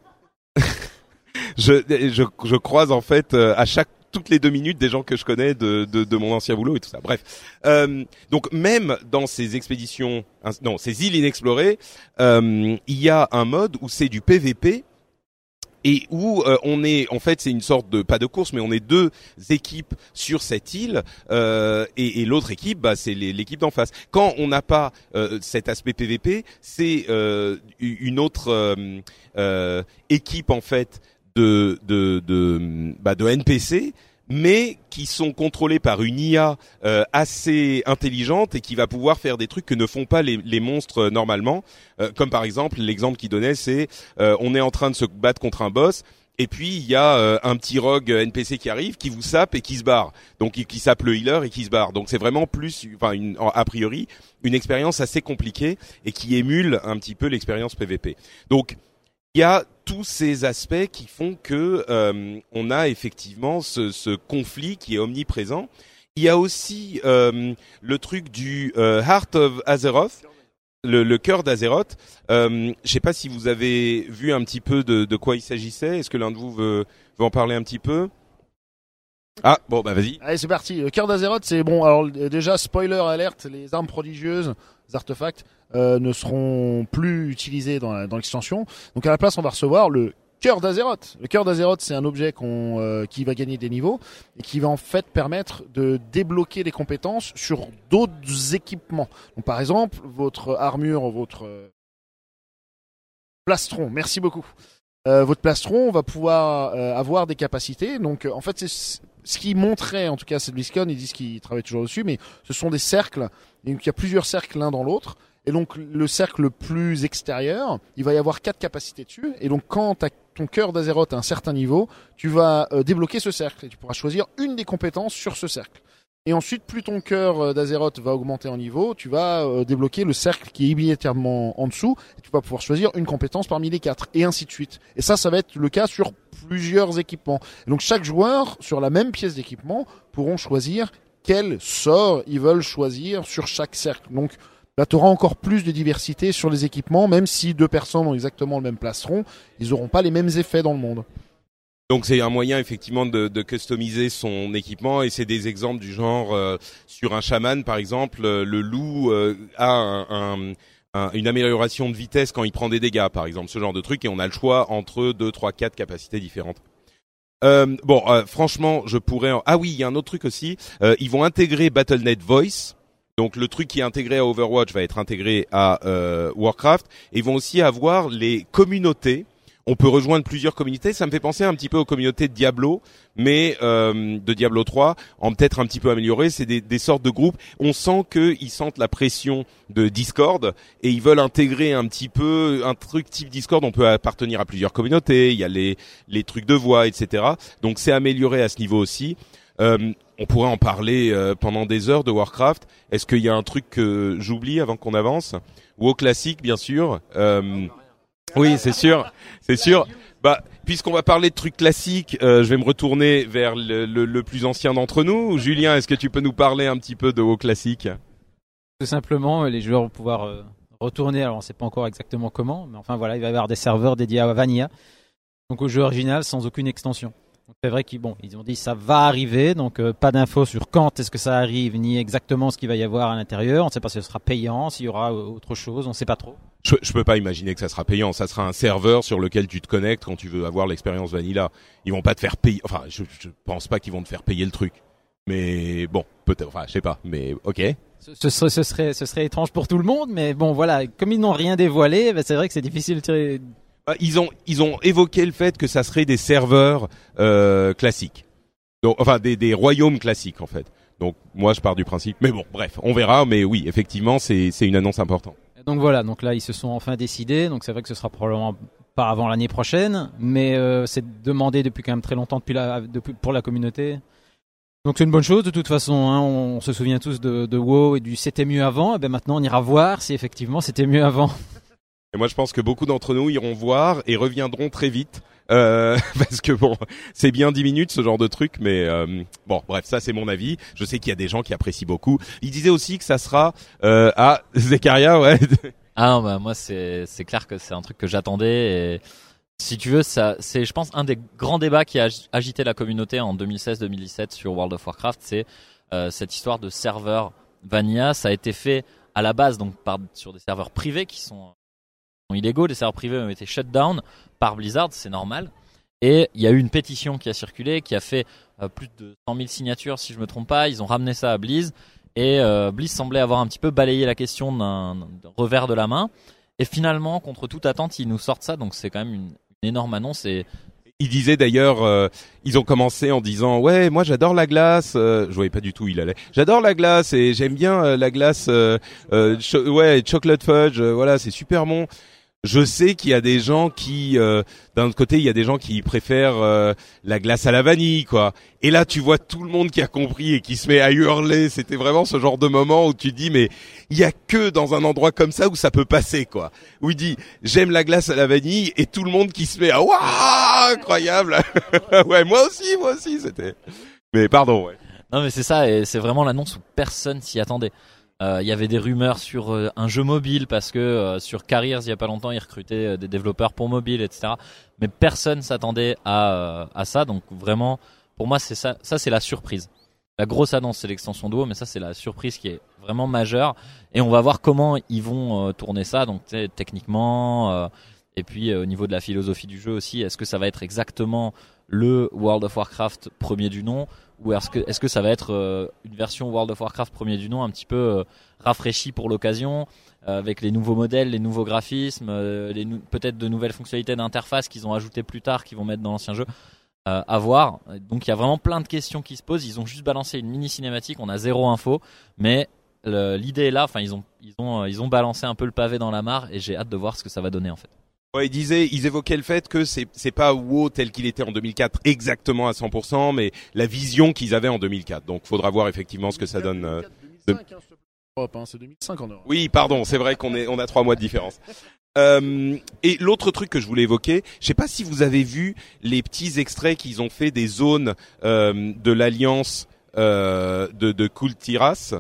je, je je croise en fait euh, à chaque toutes les deux minutes des gens que je connais de de, de mon ancien boulot et tout ça. Bref, euh, donc même dans ces expéditions, non, ces îles inexplorées, euh, il y a un mode où c'est du P V P. Et où euh, on est, en fait, c'est une sorte de pas de course, mais on est deux équipes sur cette île, euh, et, et l'autre équipe, bah, c'est les, l'équipe d'en face. Quand on n'a pas euh, cet aspect P V P, c'est euh, une autre euh, euh, équipe en fait de de de, bah, de N P C, mais qui sont contrôlés par une I A euh, assez intelligente et qui va pouvoir faire des trucs que ne font pas les, les monstres euh, normalement. Euh, comme par exemple, l'exemple qu'il donnait, c'est euh, on est en train de se battre contre un boss, et puis il y a euh, un petit rogue N P C qui arrive, qui vous sape et qui se barre. Donc qui, qui sape le healer et qui se barre. Donc c'est vraiment plus, enfin une, a priori, une expérience assez compliquée et qui émule un petit peu l'expérience P V P. Donc il y a tous ces aspects qui font que euh, on a effectivement ce, ce conflit qui est omniprésent. Il y a aussi euh, le truc du euh, Heart of Azeroth, le, le cœur d'Azeroth. Euh, je sais pas si vous avez vu un petit peu de, de quoi il s'agissait. Est-ce que l'un de vous veut, veut en parler un petit peu ? Ah bon bah vas-y. Allez c'est parti. Le cœur d'Azeroth c'est bon. Alors déjà spoiler alerte, les armes prodigieuses, les artefacts euh, ne seront plus utilisés dans, la, dans l'extension. Donc à la place on va recevoir le cœur d'Azeroth. Le cœur d'Azeroth c'est un objet qu'on euh, qui va gagner des niveaux et qui va en fait permettre de débloquer des compétences sur d'autres équipements. Donc par exemple votre armure, votre euh, plastron. Merci beaucoup. Euh, votre plastron va pouvoir euh, avoir des capacités. Donc euh, en fait c'est ce qui montrait, en tout cas, c'est BlizzCon, ils disent qu'ils travaillent toujours dessus, mais ce sont des cercles. Donc, il y a plusieurs cercles l'un dans l'autre. Et donc, le cercle le plus extérieur, il va y avoir quatre capacités dessus. Et donc, quand t'as ton cœur d'Azeroth à un certain niveau, tu vas euh, débloquer ce cercle. Et tu pourras choisir une des compétences sur ce cercle. Et ensuite, plus ton cœur d'Azeroth va augmenter en niveau, tu vas euh, débloquer le cercle qui est immédiatement en dessous, et tu vas pouvoir choisir une compétence parmi les quatre, et ainsi de suite. Et ça, ça va être le cas sur plusieurs équipements. Et donc chaque joueur, sur la même pièce d'équipement, pourront choisir quel sort ils veulent choisir sur chaque cercle. Donc là, tu auras encore plus de diversité sur les équipements, même si deux personnes ont exactement le même plastron, ils n'auront pas les mêmes effets dans le monde. Donc c'est un moyen effectivement de, de customiser son équipement, et c'est des exemples du genre euh, sur un chaman par exemple, euh, le loup euh, a un, un, un, une amélioration de vitesse quand il prend des dégâts par exemple, ce genre de truc, et on a le choix entre deux, trois, quatre capacités différentes. Euh, bon, euh, franchement, je pourrais. En... Ah oui, il y a un autre truc aussi. Euh, ils vont intégrer Battle point net Voice. Donc le truc qui est intégré à Overwatch va être intégré à euh, Warcraft. Et ils vont aussi avoir les communautés. On peut rejoindre plusieurs communautés. Ça me fait penser un petit peu aux communautés de Diablo, mais euh, de Diablo trois, en peut-être un petit peu amélioré. C'est des, des sortes de groupes. On sent qu'ils sentent la pression de Discord et ils veulent intégrer un petit peu un truc type Discord. On peut appartenir à plusieurs communautés. Il y a les les trucs de voix, et cetera. Donc c'est amélioré à ce niveau aussi. Euh, on pourrait en parler euh, pendant des heures de Warcraft. Est-ce qu'il y a un truc que j'oublie avant qu'on avance ? WoW classique, bien sûr. Euh, Oui, c'est sûr, c'est sûr. Bah, puisqu'on va parler de trucs classiques, euh, je vais me retourner vers le, le, le plus ancien d'entre nous. Julien, est-ce que tu peux nous parler un petit peu de WoW classique ? Tout simplement, les joueurs vont pouvoir euh, retourner, alors on ne sait pas encore exactement comment, mais enfin voilà, il va y avoir des serveurs dédiés à Vanilla, donc au jeu original sans aucune extension. Donc c'est vrai qu'ils bon, ils ont dit ça va arriver, donc euh, pas d'infos sur quand est-ce que ça arrive, ni exactement ce qu'il va y avoir à l'intérieur. On ne sait pas si ce sera payant, s'il y aura euh, autre chose, on ne sait pas trop. Je, je peux pas imaginer que ça sera payant. Ça sera un serveur sur lequel tu te connectes quand tu veux avoir l'expérience Vanilla. Ils vont pas te faire payer. Enfin, je, je pense pas qu'ils vont te faire payer le truc. Mais bon, peut-être. Enfin, je sais pas. Mais ok. Ce, ce, serait, ce serait, ce serait étrange pour tout le monde, mais bon, voilà. Comme ils n'ont rien dévoilé, ben, c'est vrai que c'est difficile de tirer. Ils ont, ils ont évoqué le fait que ça serait des serveurs euh, classiques. Donc, enfin, des, des royaumes classiques en fait. Donc, moi, je pars du principe. Mais bon, bref, on verra. Mais oui, effectivement, c'est, c'est une annonce importante. Donc voilà, donc là ils se sont enfin décidés, donc c'est vrai que ce sera probablement pas avant l'année prochaine, mais euh, c'est demandé depuis quand même très longtemps depuis la, depuis, pour la communauté. Donc c'est une bonne chose de toute façon, hein, on, on se souvient tous de, de WoW et du c'était mieux avant, et ben maintenant on ira voir si effectivement c'était mieux avant. Et moi je pense que beaucoup d'entre nous iront voir et reviendront très vite. Euh, parce que bon, c'est bien dix minutes ce genre de truc, mais euh, bon, bref, ça c'est mon avis. Je sais qu'il y a des gens qui apprécient beaucoup. Il disait aussi que ça sera euh, à Zekaria, ouais. Ah non, bah moi c'est c'est clair que c'est un truc que j'attendais. Et si tu veux, ça c'est je pense un des grands débats qui a agité la communauté en deux mille seize deux mille dix-sept sur World of Warcraft, c'est euh, cette histoire de serveur Vanilla. Ça a été fait à la base donc par sur des serveurs privés qui sont illégaux. Les serveurs privés ont été shut down par Blizzard, c'est normal. Et il y a eu une pétition qui a circulé, qui a fait euh, plus de cent mille signatures, si je me trompe pas. Ils ont ramené ça à Blizz. Et euh, Blizz semblait avoir un petit peu balayé la question d'un, d'un revers de la main. Et finalement, contre toute attente, ils nous sortent ça. Donc c'est quand même une, une énorme annonce. Et il disait d'ailleurs, euh, ils ont commencé en disant ouais, moi j'adore la glace. Euh, je voyais pas du tout où il allait. J'adore la glace et j'aime bien euh, la glace. Euh, euh, cho- ouais, chocolate fudge. Euh, voilà, c'est super bon. Je sais qu'il y a des gens qui, euh, d'un autre côté, il y a des gens qui préfèrent euh, la glace à la vanille, quoi. Et là, tu vois tout le monde qui a compris et qui se met à hurler. C'était vraiment ce genre de moment où tu dis, mais il y a que dans un endroit comme ça où ça peut passer, quoi. Où il dit, j'aime la glace à la vanille, et tout le monde qui se met à, waouh, incroyable. Ouais, moi aussi, moi aussi, c'était. Mais pardon, ouais. non, mais c'est ça, et c'est vraiment l'annonce où personne s'y attendait. Il euh, y avait des rumeurs sur euh, un jeu mobile parce que euh, sur Careers il y a pas longtemps ils recrutaient euh, des développeurs pour mobile, et cetera. Mais personne s'attendait à euh, à ça. Donc vraiment, pour moi c'est ça, ça c'est la surprise. La grosse annonce c'est l'extension de WoW, mais ça c'est la surprise qui est vraiment majeure. Et on va voir comment ils vont euh, tourner ça. Donc techniquement, euh, et puis euh, au niveau de la philosophie du jeu aussi, est-ce que ça va être exactement le World of Warcraft premier du nom? Ou est-ce que, est-ce que ça va être euh, une version World of Warcraft premier du nom un petit peu euh, rafraîchie pour l'occasion, euh, avec les nouveaux modèles, les nouveaux graphismes, euh, les nou- peut-être de nouvelles fonctionnalités d'interface qu'ils ont ajoutées plus tard, qu'ils vont mettre dans l'ancien jeu, euh, à voir. Donc il y a vraiment plein de questions qui se posent. Ils ont juste balancé une mini cinématique, on a zéro info, mais le, l'idée est là. Enfin ils ont ils ont ils ont balancé un peu le pavé dans la mare et j'ai hâte de voir ce que ça va donner en fait. Ouais, ils disaient, ils évoquaient le fait que c'est c'est pas WoW tel qu'il était en deux mille quatre exactement à cent pour cent, mais la vision qu'ils avaient en deux mille quatre. Donc, faudra voir effectivement ce que ça donne. Euh, deux mille quatre, deux mille cinq, hein, c'est deux mille cinq en Europe. Oui, pardon, c'est vrai qu'on est on a trois mois de différence. Euh, et l'autre truc que je voulais évoquer, je sais pas si vous avez vu les petits extraits qu'ils ont fait des zones euh, de l'alliance euh, de de Kultiras.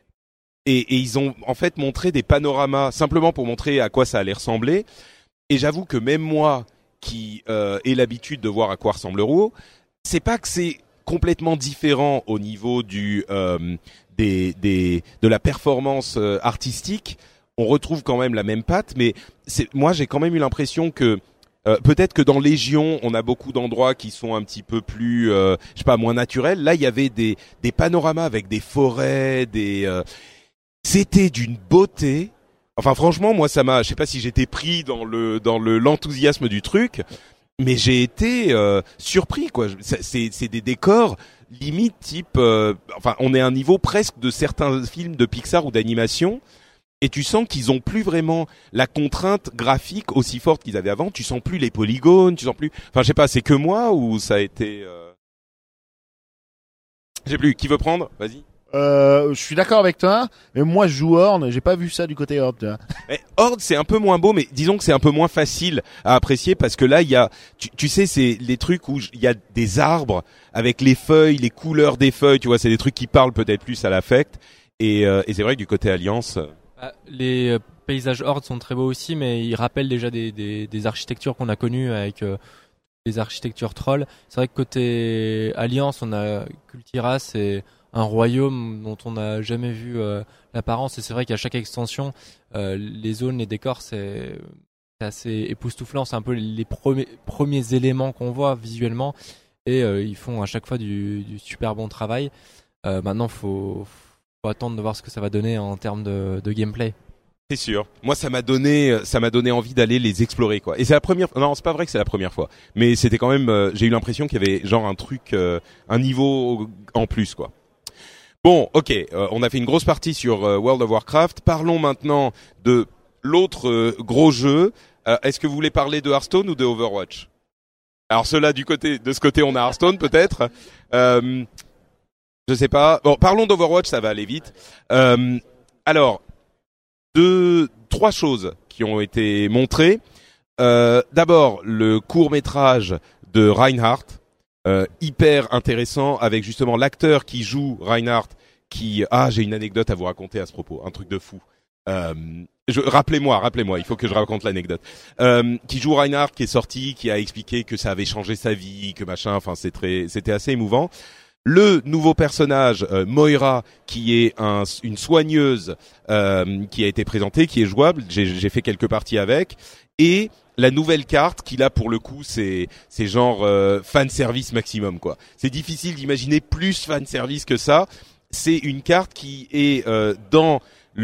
Et, et ils ont en fait montré des panoramas simplement pour montrer à quoi ça allait ressembler. Et j'avoue que même moi, qui euh, ai l'habitude de voir à quoi ressemble WoW, c'est pas que c'est complètement différent au niveau du euh, des des de la performance euh, artistique. On retrouve quand même la même patte, mais c'est moi j'ai quand même eu l'impression que euh, peut-être que dans Légion, on a beaucoup d'endroits qui sont un petit peu plus, euh, je sais pas, moins naturels. Là, il y avait des des panoramas avec des forêts, des euh, c'était d'une beauté. Enfin, franchement, moi, ça m'a. Je sais pas si j'étais pris dans le dans le l'enthousiasme du truc, mais j'ai été euh, surpris, quoi. C'est c'est des décors limite type. Euh, enfin, on est à un niveau presque de certains films de Pixar ou d'animation, et tu sens qu'ils ont plus vraiment la contrainte graphique aussi forte qu'ils avaient avant. Tu sens plus les polygones, tu sens plus. Enfin, je sais pas. C'est que moi ou ça a été. Euh... J'ai plus. Qui veut prendre? Vas-y. Euh, je suis d'accord avec toi, mais moi je joue Horde, j'ai pas vu ça du côté Horde. Tu vois. Mais Horde, c'est un peu moins beau, mais disons que c'est un peu moins facile à apprécier parce que là, il y a, tu, tu sais, c'est les trucs où il y a des arbres avec les feuilles, les couleurs des feuilles, tu vois, c'est des trucs qui parlent peut-être plus à l'affect. Et, euh, et c'est vrai que du côté Alliance, Ah, les euh, paysages Horde sont très beaux aussi, mais ils rappellent déjà des, des, des architectures qu'on a connues avec euh, des architectures trolls. C'est vrai que côté Alliance, on a Kultira, c'est un royaume dont on n'a jamais vu euh, l'apparence. Et c'est vrai qu'à chaque extension, euh, les zones, les décors, c'est, c'est assez époustouflant. C'est un peu les premiers, premiers éléments qu'on voit visuellement. Et euh, ils font à chaque fois du, du super bon travail. Euh, maintenant, faut, faut attendre de voir ce que ça va donner en termes de, de gameplay. c'est sûr. Moi, ça m'a donné, ça m'a donné envie d'aller les explorer, quoi. Et c'est la première. Non, c'est pas vrai que c'est la première fois, mais c'était quand même. Euh, j'ai eu l'impression qu'il y avait genre un truc, euh, un niveau en plus, quoi. Bon, ok, euh, on a fait une grosse partie sur euh, World of Warcraft. Parlons maintenant de l'autre euh, gros jeu. Euh, est-ce que vous voulez parler de Hearthstone ou de Overwatch? Alors ceux-là du côté, de ce côté, on a Hearthstone peut-être. Euh, je sais pas. Bon, parlons d'Overwatch, ça va aller vite. Euh, alors, deux, trois choses qui ont été montrées. Euh, d'abord, le court-métrage de Reinhardt. Euh, hyper intéressant avec justement l'acteur qui joue Reinhardt qui ah j'ai une anecdote à vous raconter à ce propos, un truc de fou. Euh, je, rappelez-moi, rappelez-moi, il faut que je raconte l'anecdote. Euh, qui joue Reinhardt, qui est sorti, qui a expliqué que ça avait changé sa vie, que machin, enfin c'est très, c'était assez émouvant. Le nouveau personnage euh, Moira, qui est un, une soigneuse, euh, qui a été présentée, qui est jouable. J'ai, j'ai fait quelques parties avec et la nouvelle carte qui là pour le coup c'est c'est genre euh, fan service maximum quoi. C'est difficile d'imaginer plus fan service que ça. C'est une carte qui est euh, dans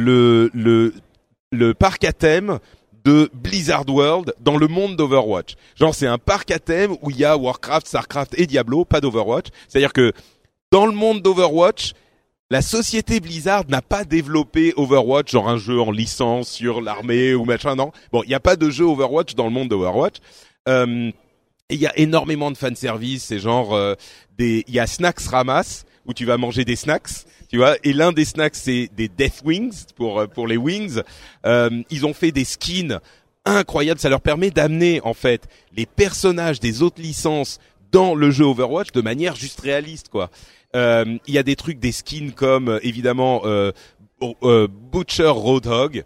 le le le parc à thème de Blizzard World dans le monde d'Overwatch. Genre c'est un parc à thème où il y a Warcraft, Starcraft et Diablo, pas d'Overwatch. C'est-à-dire que dans le monde d'Overwatch, la société Blizzard n'a pas développé Overwatch, genre un jeu en licence sur l'armée ou machin, non. Bon, il n'y a pas de jeu Overwatch dans le monde d'Overwatch. Euh, et il y a énormément de fanservice, c'est genre euh, des, il y a Snacks Ramasse où tu vas manger des snacks, tu vois. Et l'un des snacks c'est des Death Wings pour pour les wings. Euh, ils ont fait des skins incroyables, ça leur permet d'amener en fait les personnages des autres licences dans le jeu Overwatch de manière juste réaliste, quoi. Euh, il y a des trucs, des skins comme euh, évidemment euh, euh, Butcher Roadhog,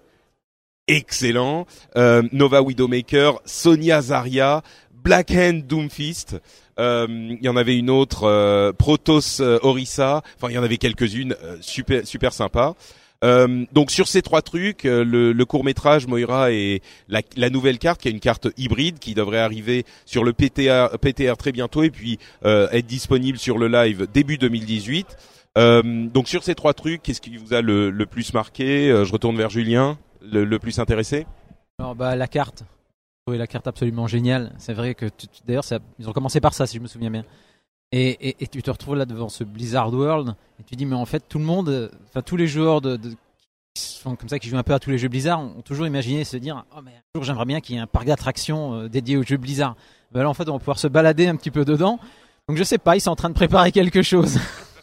excellent, euh, Nova Widowmaker, Sonya Zarya, Black Hand Doomfist. Euh, il y en avait une autre, euh, Protoss euh, Orisa. Enfin, il y en avait quelques-unes, euh, super super sympa. Euh, donc sur ces trois trucs, euh, le, le court-métrage Moira et la, la nouvelle carte, qui est une carte hybride qui devrait arriver sur le P T R, P T R très bientôt et puis euh, être disponible sur le live début deux mille dix-huit. Euh, donc sur ces trois trucs, qu'est-ce qui vous a le, le plus marqué? euh, Je retourne vers Julien, le, le plus intéressé. Alors bah la carte, j'ai trouvé la carte absolument géniale. C'est vrai que tu, tu, d'ailleurs ça, ils ont commencé par ça si je me souviens bien. Et, et, et tu te retrouves là devant ce Blizzard World et tu dis mais en fait tout le monde, enfin tous les joueurs de, de qui sont comme ça, qui jouent un peu à tous les jeux Blizzard, ont toujours imaginé se dire oh mais un jour j'aimerais bien qu'il y ait un parc d'attractions euh, dédié aux jeux Blizzard. Ben là en fait on va pouvoir se balader un petit peu dedans. Donc je sais pas, ils sont en train de préparer quelque chose.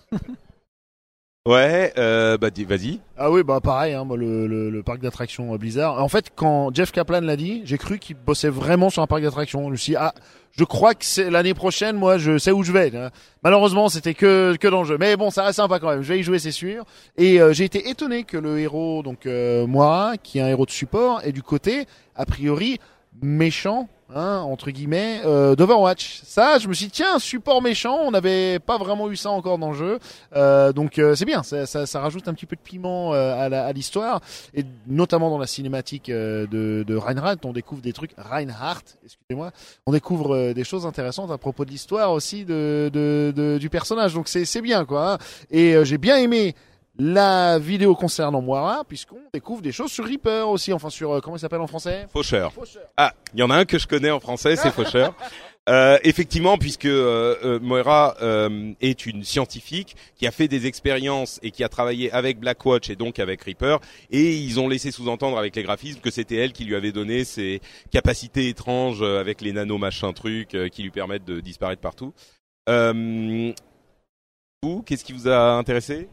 Ouais, euh, bah vas-y. Ah oui, bah pareil, hein, moi, le, le, le parc d'attractions Blizzard. En fait, quand Jeff Kaplan l'a dit, j'ai cru qu'il bossait vraiment sur un parc d'attractions. Je me suis dit, ah, je crois que c'est l'année prochaine, moi, je sais où je vais. Malheureusement, c'était que que dans le jeu, mais bon, ça reste sympa quand même. Je vais y jouer, c'est sûr. Et euh, j'ai été étonné que le héros, donc euh, Moira, qui est un héros de support, est du côté, a priori, méchant. Hein, entre guillemets, euh, d'Overwatch. Ça, je me suis dit, tiens, support méchant, on n'avait pas vraiment eu ça encore dans le jeu. Euh, donc euh, c'est bien, ça, ça, ça rajoute un petit peu de piment euh, à, la, à l'histoire. Et notamment dans la cinématique euh, de, de Reinhardt, on découvre des trucs, Reinhardt, excusez-moi, on découvre euh, des choses intéressantes à propos de l'histoire aussi de, de, de, du personnage. Donc c'est, c'est bien, quoi. Hein. Et euh, j'ai bien aimé la vidéo concernant Moira, puisqu'on découvre des choses sur Reaper aussi, enfin sur, euh, comment il s'appelle en français? Faucheur. Faucheur. Ah, il y en a un que je connais en français, c'est Faucheur. Euh, effectivement, puisque euh, euh, Moira euh, est une scientifique qui a fait des expériences et qui a travaillé avec Blackwatch et donc avec Reaper, et ils ont laissé sous-entendre avec les graphismes que c'était elle qui lui avait donné ces capacités étranges avec les nano machin trucs euh, qui lui permettent de disparaître partout. Euh, vous, qu'est-ce qui vous a intéressé?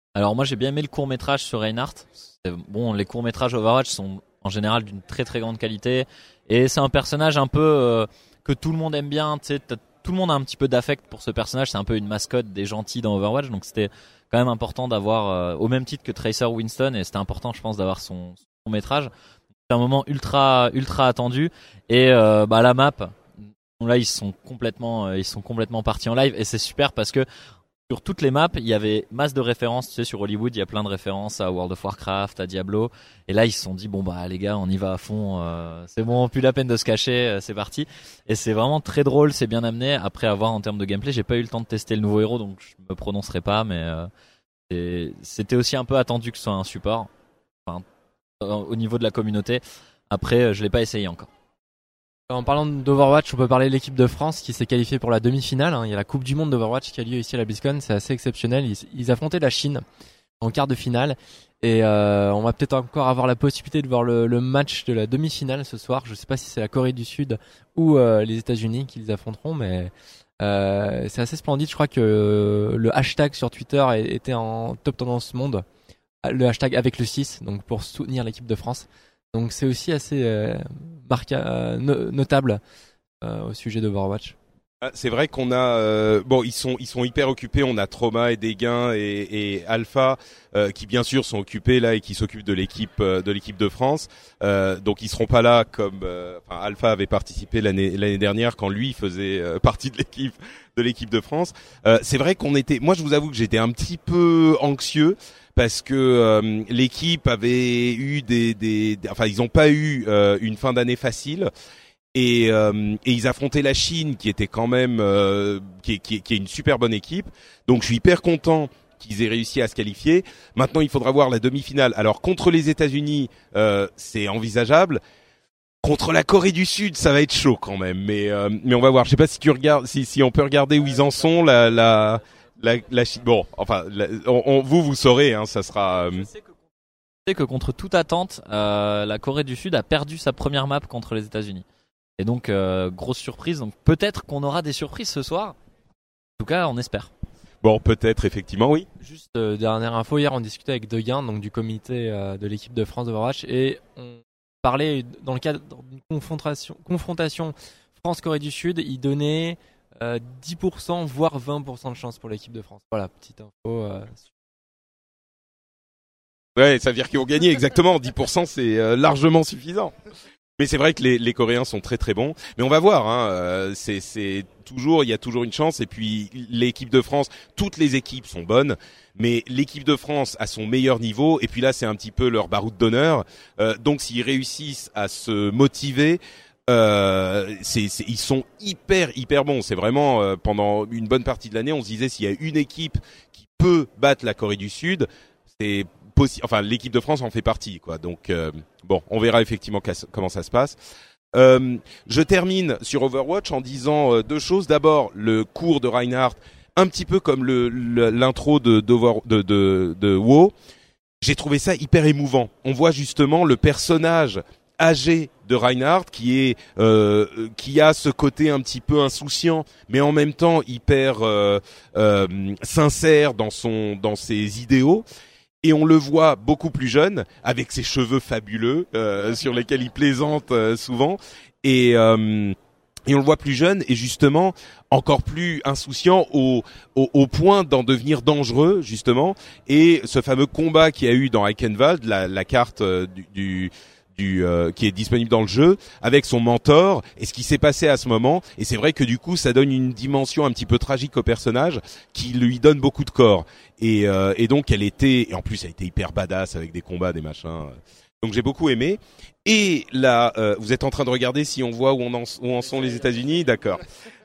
Alors moi j'ai bien aimé le court-métrage sur Reinhardt. C'est, bon, les courts-métrages Overwatch sont en général d'une très très grande qualité et c'est un personnage un peu euh, que tout le monde aime bien, tu sais, tout le monde a un petit peu d'affect pour ce personnage, c'est un peu une mascotte des gentils dans Overwatch, donc c'était quand même important d'avoir euh, au même titre que Tracer Winston, et c'était important je pense d'avoir son, son court-métrage. C'est un moment ultra ultra attendu et euh, bah la map là ils sont complètement euh, ils sont complètement partis en live et c'est super parce que sur toutes les maps, il y avait masse de références, tu sais, sur Hollywood, il y a plein de références à World of Warcraft, à Diablo. Et là, ils se sont dit, bon, bah, les gars, on y va à fond, euh, c'est bon, plus la peine de se cacher, euh, c'est parti. Et c'est vraiment très drôle, c'est bien amené. Après avoir, en termes de gameplay, j'ai pas eu le temps de tester le nouveau héros, donc je me prononcerai pas, mais, euh, c'est, c'était aussi un peu attendu que ce soit un support. Enfin, au niveau de la communauté. Après, je l'ai pas essayé encore. En parlant d'Overwatch, on peut parler de l'équipe de France qui s'est qualifiée pour la demi-finale. Il y a la Coupe du Monde d'Overwatch qui a lieu ici à la BlizzCon, c'est assez exceptionnel. Ils, ils affrontaient la Chine en quart de finale et euh, on va peut-être encore avoir la possibilité de voir le, le match de la demi-finale ce soir. Je sais pas si c'est la Corée du Sud ou euh, les États-Unis qui les affronteront, mais euh, c'est assez splendide. Je crois que le hashtag sur Twitter était en top tendance monde, le hashtag avec le six, donc pour soutenir l'équipe de France. Donc c'est aussi assez euh, marqué, euh, no- notable euh, au sujet d'Overwatch. Ah, c'est vrai qu'on a euh, bon ils sont ils sont hyper occupés, on a Trauma et Dégain et, et Alpha euh, qui bien sûr sont occupés là et qui s'occupent de l'équipe euh, de l'équipe de France. Euh, donc ils seront pas là comme euh, enfin Alpha avait participé l'année l'année dernière quand lui faisait euh, partie de l'équipe de l'équipe de France. Euh, c'est vrai qu'on était moi je vous avoue que j'étais un petit peu anxieux parce que euh, l'équipe avait eu des, des, des enfin ils ont pas eu euh, une fin d'année facile. Et, euh, et ils affrontaient la Chine, qui était quand même, euh, qui, est, qui, est, qui est une super bonne équipe. Donc je suis hyper content qu'ils aient réussi à se qualifier. Maintenant, il faudra voir la demi-finale. Alors contre les États-Unis, euh, c'est envisageable. Contre la Corée du Sud, ça va être chaud quand même. Mais euh, mais on va voir. Je sais pas si tu regardes, si si on peut regarder où ils en sont. La la la, la Chine. Bon, enfin, la, on, on, vous vous saurez. Hein, ça sera. Euh... Je sais que, je sais que contre toute attente, euh, la Corée du Sud a perdu sa première map contre les États-Unis. Et donc, euh, grosse surprise. Donc, peut-être qu'on aura des surprises ce soir. En tout cas, on espère. Bon, peut-être, effectivement, oui. Juste euh, dernière info, hier, on discutait avec Degain, donc du comité euh, de l'équipe de France d'Overwatch, et on parlait dans le cadre d'une confrontation, confrontation France-Corée du Sud, il donnait euh, dix pour cent, voire vingt pour cent de chance pour l'équipe de France. Voilà, petite info. Euh... Ouais, ça veut dire qu'ils ont gagné, exactement. dix pour cent, c'est euh, largement suffisant. Mais c'est vrai que les, les Coréens sont très très bons. Mais on va voir. Hein, euh, c'est, c'est toujours, il y a toujours une chance. Et puis l'équipe de France, toutes les équipes sont bonnes, mais l'équipe de France a son meilleur niveau. Et puis là, c'est un petit peu leur baroud d'honneur. Euh, donc s'ils réussissent à se motiver, euh, c'est, c'est, ils sont hyper hyper bons. C'est vraiment euh, pendant une bonne partie de l'année, on se disait s'il y a une équipe qui peut battre la Corée du Sud, c'est possi- enfin l'équipe de France en fait partie, quoi. Donc euh, bon, on verra effectivement comment ça se passe. Euh, je termine sur Overwatch en disant euh, deux choses. D'abord, le cours de Reinhardt, un petit peu comme le, le l'intro de de, de de de WoW. J'ai trouvé ça hyper émouvant. On voit justement le personnage âgé de Reinhardt qui est euh, qui a ce côté un petit peu insouciant, mais en même temps hyper euh, euh, sincère dans son dans ses idéaux. Et on le voit beaucoup plus jeune, avec ses cheveux fabuleux, euh, sur lesquels il plaisante euh, souvent. Et, euh, et on le voit plus jeune, et justement, encore plus insouciant, au, au, au point d'en devenir dangereux, justement. Et ce fameux combat qu'il y a eu dans Eichenwald, la, la carte euh, du... du Du, euh, qui est disponible dans le jeu, avec son mentor, et ce qui s'est passé à ce moment. Et c'est vrai que du coup, ça donne une dimension un petit peu tragique au personnage, qui lui donne beaucoup de corps. Et, euh, et donc, elle était, et en plus, elle était hyper badass avec des combats, des machins. Donc, j'ai beaucoup aimé. Et là, euh, vous êtes en train de regarder si on voit où, on en, où en sont les États-Unis, d'accord.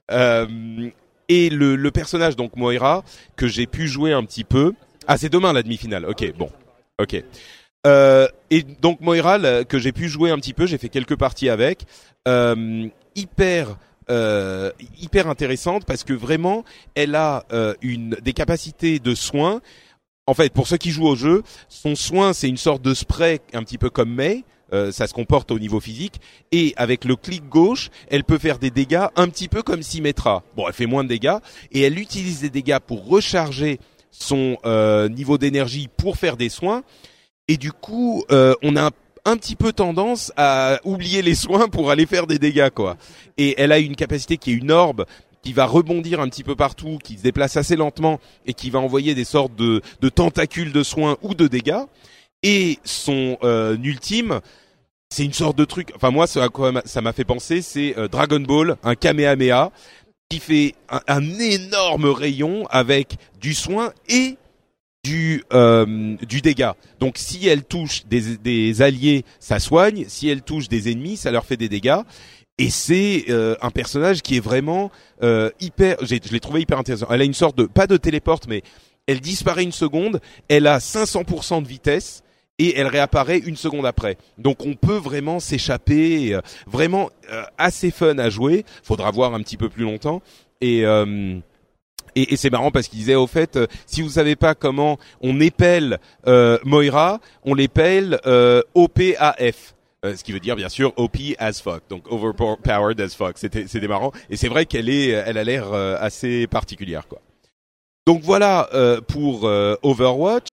Euh, et le, le personnage, donc Moira, que j'ai pu jouer un petit peu. Ah, c'est demain la demi-finale. Ok, bon, ok. Euh, et donc Moira, là, que j'ai pu jouer un petit peu, j'ai fait quelques parties avec, euh, hyper euh, hyper intéressante parce que vraiment elle a euh, une des capacités de soin. En fait, pour ceux qui jouent au jeu, son soin c'est une sorte de spray un petit peu comme Mei. Euh, ça se comporte au niveau physique, et avec le clic gauche, elle peut faire des dégâts un petit peu comme Symmetra. Bon, elle fait moins de dégâts, et elle utilise des dégâts pour recharger son euh, niveau d'énergie pour faire des soins. Et du coup, euh, on a un, un petit peu tendance à oublier les soins pour aller faire des dégâts, quoi. Et elle a une capacité qui est une orbe, qui va rebondir un petit peu partout, qui se déplace assez lentement et qui va envoyer des sortes de, de tentacules de soins ou de dégâts. Et son euh, ultime, c'est une sorte de truc. Enfin moi, ce à quoi ça m'a fait penser, c'est euh, Dragon Ball, un Kamehameha qui fait un, un énorme rayon avec du soin et du euh, du dégât. Donc si elle touche des, des alliés, ça soigne. Si elle touche des ennemis, ça leur fait des dégâts. Et c'est euh, un personnage qui est vraiment euh, hyper. J'ai, je l'ai trouvé hyper intéressant. Elle a une sorte de pas de téléporte, mais elle disparaît une seconde. Elle a cinq cents pour cent de vitesse et elle réapparaît une seconde après. Donc on peut vraiment s'échapper. Euh, vraiment euh, assez fun à jouer. Faudra voir un petit peu plus longtemps. Et euh, Et, et c'est marrant parce qu'il disait au fait, euh, si vous savez pas comment on épelle euh, Moira, on l'épelle euh, O P A F. Euh, ce qui veut dire bien sûr O P as fuck, donc overpowered as fuck. C'était, c'était marrant et c'est vrai qu'elle est, elle a l'air euh, assez particulière quoi. Donc voilà euh, pour euh, Overwatch.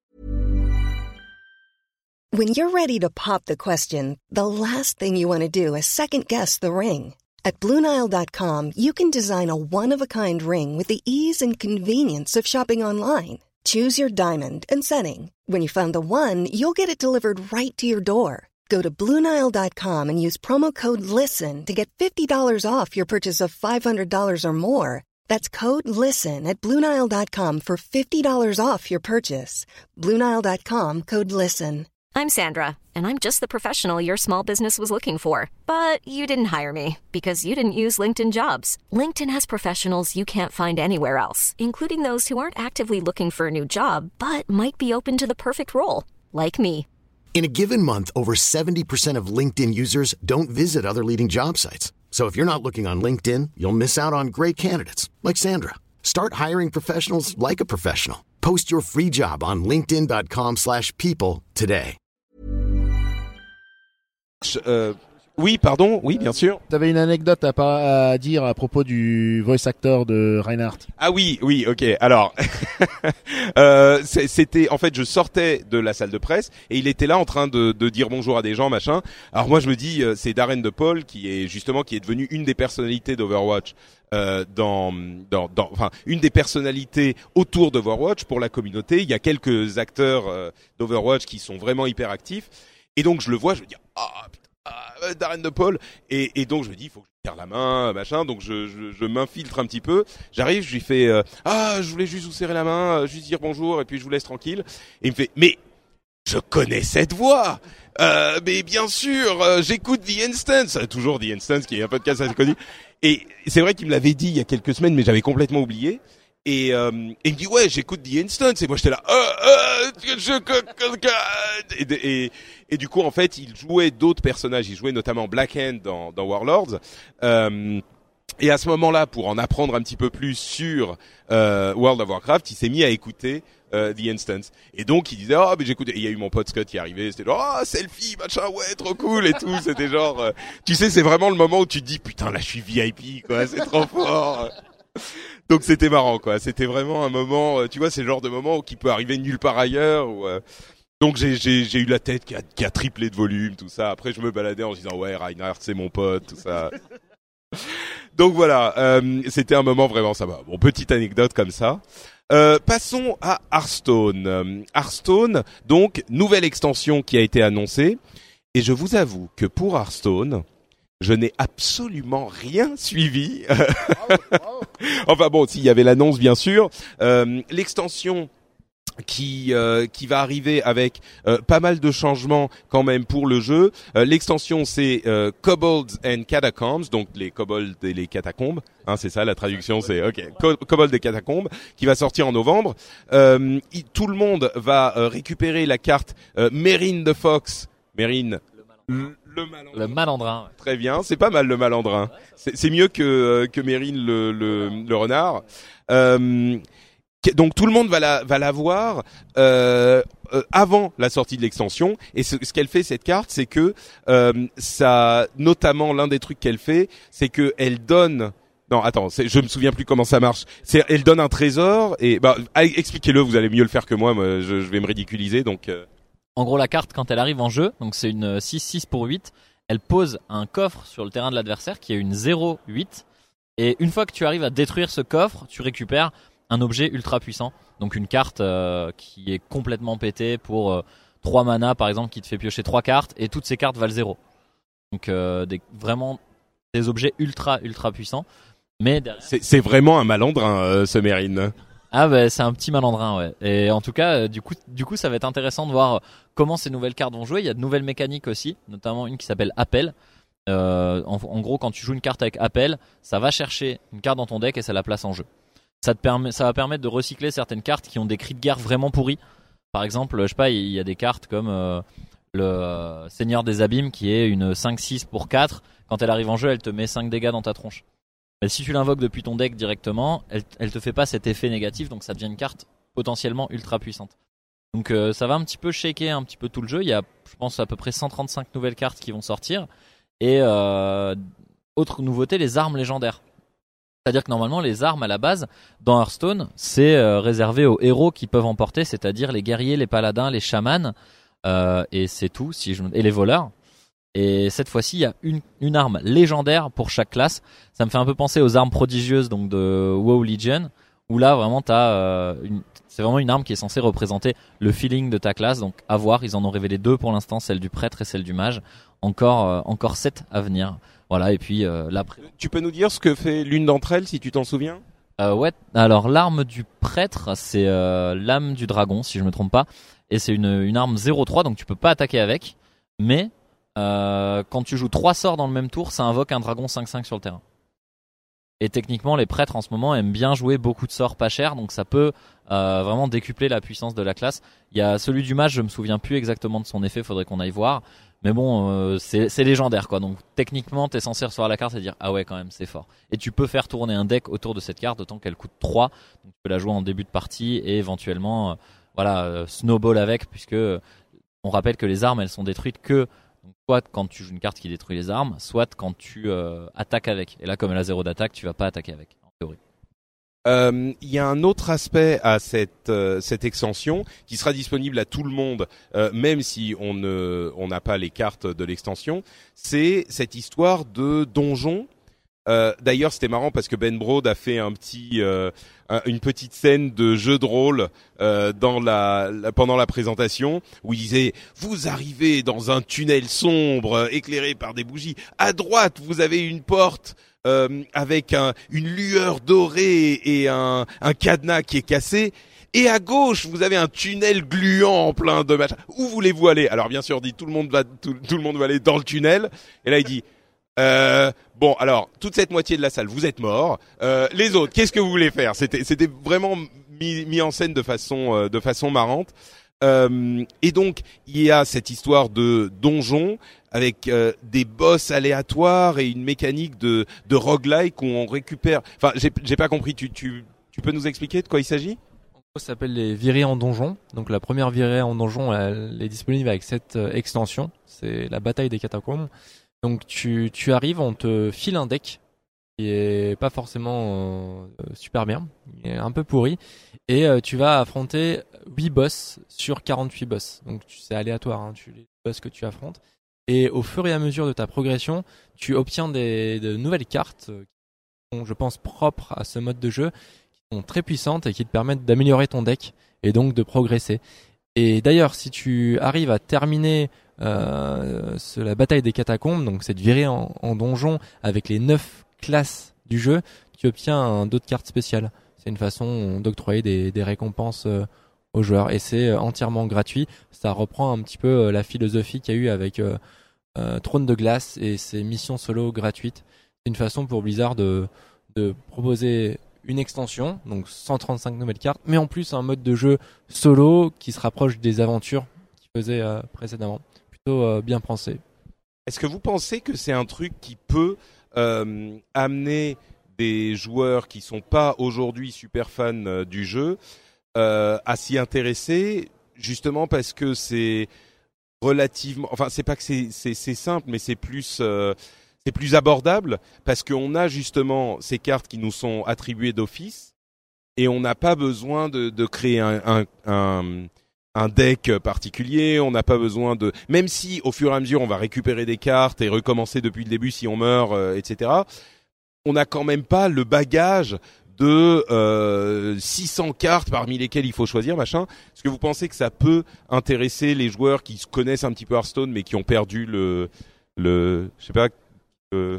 When you're ready to pop the question, the last thing you want to do is second guess the ring. At Blue Nile dot com, you can design a one-of-a-kind ring with the ease and convenience of shopping online. Choose your diamond and setting. When you find the one, you'll get it delivered right to your door. Go to Blue Nile dot com and use promo code LISTEN to get fifty dollars off your purchase of five hundred dollars or more. That's code LISTEN at Blue Nile dot com for fifty dollars off your purchase. Blue Nile dot com, code LISTEN. I'm Sandra, and I'm just the professional your small business was looking for. But you didn't hire me because you didn't use LinkedIn Jobs. LinkedIn has professionals you can't find anywhere else, including those who aren't actively looking for a new job, but might be open to the perfect role, like me. In a given month, over seventy percent of LinkedIn users don't visit other leading job sites. So if you're not looking on LinkedIn, you'll miss out on great candidates, like Sandra. Start hiring professionals like a professional. Post your free job on linkedin dot com slash people today. Euh, oui, pardon, oui, bien sûr. T'avais une anecdote à, pas, à dire à propos du voice actor de Reinhardt. Ah oui, oui, ok. Alors, euh, c'était, en fait, je sortais de la salle de presse et il était là en train de, de dire bonjour à des gens, machin. Alors moi, je me dis, euh, c'est Darren De Paul qui est justement qui est devenu une des personnalités d'Overwatch. Euh, dans, dans, dans, enfin, une des personnalités autour d'Overwatch pour la communauté. Il y a quelques acteurs euh, d'Overwatch qui sont vraiment hyper actifs. Et donc je le vois, je me dis ah putain, ah, Darren De Paul. Et, et donc je me dis il faut que je serre la main, machin. Donc je, je, je m'infiltre un petit peu. J'arrive, je lui fais euh, ah je voulais juste vous serrer la main, juste dire bonjour et puis je vous laisse tranquille. Et il me fait mais je connais cette voix. Euh, mais bien sûr, euh, j'écoute The Instance, toujours The Instance qui est un podcast assez connu. Et c'est vrai qu'il me l'avait dit il y a quelques semaines, mais j'avais complètement oublié. Et, euh, et il me dit ouais, j'écoute The Instance. Et moi j'étais là, euh, euh, je, et, et, et du coup en fait, il jouait d'autres personnages. Il jouait notamment Black Hand dans, dans Warlords. Euh, et à ce moment-là, pour en apprendre un petit peu plus sur euh, World of Warcraft, il s'est mis à écouter euh, The Instance. Et donc il disait ah oh, mais j'écoute. Et il y a eu mon pote Scott qui est arrivé. C'était genre ah oh, selfie machin ouais trop cool et tout. C'était genre euh, tu sais c'est vraiment le moment où tu te dis putain là je suis V I P quoi, c'est trop fort. Donc c'était marrant quoi. C'était vraiment un moment. Tu vois c'est le genre de moment où qui peut arriver nulle part ailleurs. Où, euh, donc j'ai j'ai j'ai eu la tête qui a, qui a triplé de volume tout ça. Après je me baladais en disant ouais Reinhardt c'est mon pote tout ça. Donc voilà, euh, c'était un moment vraiment sympa. Bon, petite anecdote comme ça. Euh, passons à Hearthstone. Euh, Hearthstone, donc nouvelle extension qui a été annoncée. Et je vous avoue que pour Hearthstone, je n'ai absolument rien suivi. Enfin bon, s'il y avait l'annonce bien sûr, euh, l'extension qui euh, qui va arriver avec euh, pas mal de changements quand même pour le jeu. Euh, l'extension c'est euh, Kobolds and Catacombs, donc les kobolds et les catacombes, hein, c'est ça la traduction, c'est OK. Co- Kobolds et catacombes qui va sortir en novembre. Euh, y, tout le monde va euh, récupérer la carte euh, Mérine the Fox, Mérine le, le malandrin. Le malandrin. Très bien, c'est pas mal le malandrin. C'est, c'est mieux que euh, que Mérine le le, le renard. Euh, Donc tout le monde va la va la voir euh, euh, avant la sortie de l'extension et ce, ce qu'elle fait cette carte c'est que euh, ça notamment l'un des trucs qu'elle fait c'est que elle donne Non, attends, c'est, je me souviens plus comment ça marche. C'est, elle donne un trésor et bah allez, expliquez-le, vous allez mieux le faire que moi. Moi, je, je vais me ridiculiser donc. Euh... En gros, la carte quand elle arrive en jeu, donc c'est une six six pour huit, elle pose un coffre sur le terrain de l'adversaire qui est une zéro huit et une fois que tu arrives à détruire ce coffre, tu récupères un objet ultra puissant. Donc une carte euh, qui est complètement pétée pour euh, trois mana par exemple qui te fait piocher trois cartes et toutes ces cartes valent zéro. Donc euh, des, vraiment des objets ultra ultra puissants. Mais derrière... c'est, c'est vraiment un malandrin, euh, ce Mérine. Ah bah c'est un petit malandrin, ouais. Et en tout cas, euh, du coup, du coup, ça va être intéressant de voir comment ces nouvelles cartes vont jouer. Il y a de nouvelles mécaniques aussi, notamment une qui s'appelle Appel. Euh, en, en gros, quand tu joues une carte avec Appel, ça va chercher une carte dans ton deck et ça la place en jeu. Ça te permet, ça va permettre de recycler certaines cartes qui ont des cris de guerre vraiment pourris. Par exemple, je sais pas, il y a des cartes comme euh, le euh, Seigneur des Abîmes qui est une cinq six pour quatre. Quand elle arrive en jeu, elle te met cinq dégâts dans ta tronche. Mais si tu l'invoques depuis ton deck directement, elle, elle te fait pas cet effet négatif, donc ça devient une carte potentiellement ultra puissante. Donc euh, ça va un petit peu shaker un petit peu tout le jeu. Il y a, je pense, à peu près cent trente-cinq nouvelles cartes qui vont sortir. Et euh, autre nouveauté, les armes légendaires. C'est-à-dire que normalement, les armes à la base, dans Hearthstone, c'est euh, réservé aux héros qui peuvent en porter, c'est-à-dire les guerriers, les paladins, les chamans, euh, et c'est tout, si je... et les voleurs. Et cette fois-ci, il y a une, une arme légendaire pour chaque classe. Ça me fait un peu penser aux armes prodigieuses donc de WoW Legion, où là vraiment t'as, euh, une, c'est vraiment une arme qui est censée représenter le feeling de ta classe. Donc à voir, ils en ont révélé deux pour l'instant, celle du prêtre et celle du mage. Encore, euh, encore sept à venir. Voilà, et puis euh, là. Tu peux nous dire ce que fait l'une d'entre elles, si tu t'en souviens? euh, Ouais. Alors l'arme du prêtre, c'est euh, l'âme du dragon, si je me trompe pas, et c'est une, une arme zéro trois, donc tu peux pas attaquer avec, mais Euh, quand tu joues trois sorts dans le même tour, ça invoque un dragon cinq cinq sur le terrain. Et techniquement, les prêtres en ce moment aiment bien jouer beaucoup de sorts pas chers, donc ça peut euh, vraiment décupler la puissance de la classe. Il y a celui du mage, je me souviens plus exactement de son effet, faudrait qu'on aille voir. Mais bon, euh, c'est, c'est légendaire quoi. Donc techniquement, t'es censé recevoir la carte et dire ah ouais quand même c'est fort. Et tu peux faire tourner un deck autour de cette carte, d'autant qu'elle coûte trois. Donc tu peux la jouer en début de partie et éventuellement, euh, voilà, euh, snowball avec, puisque euh, on rappelle que les armes elles sont détruites que donc, soit quand tu joues une carte qui détruit les armes, soit quand tu euh, attaques avec. Et là, comme elle a zéro d'attaque, tu vas pas attaquer avec, en théorie. Il euh, y a un autre aspect à cette euh, cette extension qui sera disponible à tout le monde, euh, même si on ne on n'a pas les cartes de l'extension. C'est cette histoire de donjon. Euh, d'ailleurs, c'était marrant parce que Ben Brode a fait un petit, euh, un, une petite scène de jeu de rôle euh, dans la, la pendant la présentation où il disait vous arrivez dans un tunnel sombre euh, éclairé par des bougies. À droite, vous avez une porte euh, avec un, une lueur dorée et un, un cadenas qui est cassé. Et à gauche, vous avez un tunnel gluant plein de machins. Où voulez-vous aller? Alors bien sûr, dit tout le monde va tout, tout le monde va aller dans le tunnel. Et là, il dit Euh, bon, alors toute cette moitié de la salle, vous êtes morts. Euh, les autres, qu'est-ce que vous voulez faire? C'était, c'était vraiment mis, mis en scène de façon, euh, de façon marrante. Euh, et donc, il y a cette histoire de donjon avec euh, des boss aléatoires et une mécanique de, de roguelike où on récupère. Enfin, j'ai, j'ai pas compris. Tu, tu, tu peux nous expliquer de quoi il s'agit? Ça s'appelle les virées en donjon. Donc la première virée en donjon, elle est disponible avec cette euh, extension. C'est la bataille des catacombes. Donc tu, tu arrives, on te file un deck qui est pas forcément euh, super bien, il est un peu pourri, et euh, tu vas affronter huit boss sur quarante-huit boss. Donc c'est aléatoire, hein, tu, les boss que tu affrontes. Et au fur et à mesure de ta progression, tu obtiens des, de nouvelles cartes qui sont, je pense, propres à ce mode de jeu, qui sont très puissantes et qui te permettent d'améliorer ton deck et donc de progresser. Et d'ailleurs, si tu arrives à terminer euh, ce, la bataille des catacombes, donc cette virée en, en donjon avec les neuf classes du jeu, tu obtiens un d'autres cartes spéciales. C'est une façon d'octroyer des, des récompenses euh, aux joueurs et c'est euh, entièrement gratuit. Ça reprend un petit peu euh, la philosophie qu'il y a eu avec euh, euh, Trône de Glace et ses missions solo gratuites. C'est une façon pour Blizzard de, de proposer une extension, donc cent trente-cinq nouvelles cartes, mais en plus un mode de jeu solo qui se rapproche des aventures qu'il faisait euh, précédemment. Plutôt euh, bien pensé. Est-ce que vous pensez que c'est un truc qui peut euh, amener des joueurs qui sont pas aujourd'hui super fans euh, du jeu euh, à s'y intéresser, justement parce que c'est relativement, enfin c'est pas que c'est c'est, c'est simple, mais c'est plus euh, c'est plus abordable parce qu'on a justement ces cartes qui nous sont attribuées d'office et on n'a pas besoin de, de créer un, un, un, un deck particulier. On n'a pas besoin de, même si au fur et à mesure on va récupérer des cartes et recommencer depuis le début si on meurt, euh, et cetera. On n'a quand même pas le bagage de euh, six cents cartes parmi lesquelles il faut choisir, machin. Est-ce que vous pensez que ça peut intéresser les joueurs qui connaissent un petit peu Hearthstone mais qui ont perdu le, le, je sais pas. Euh...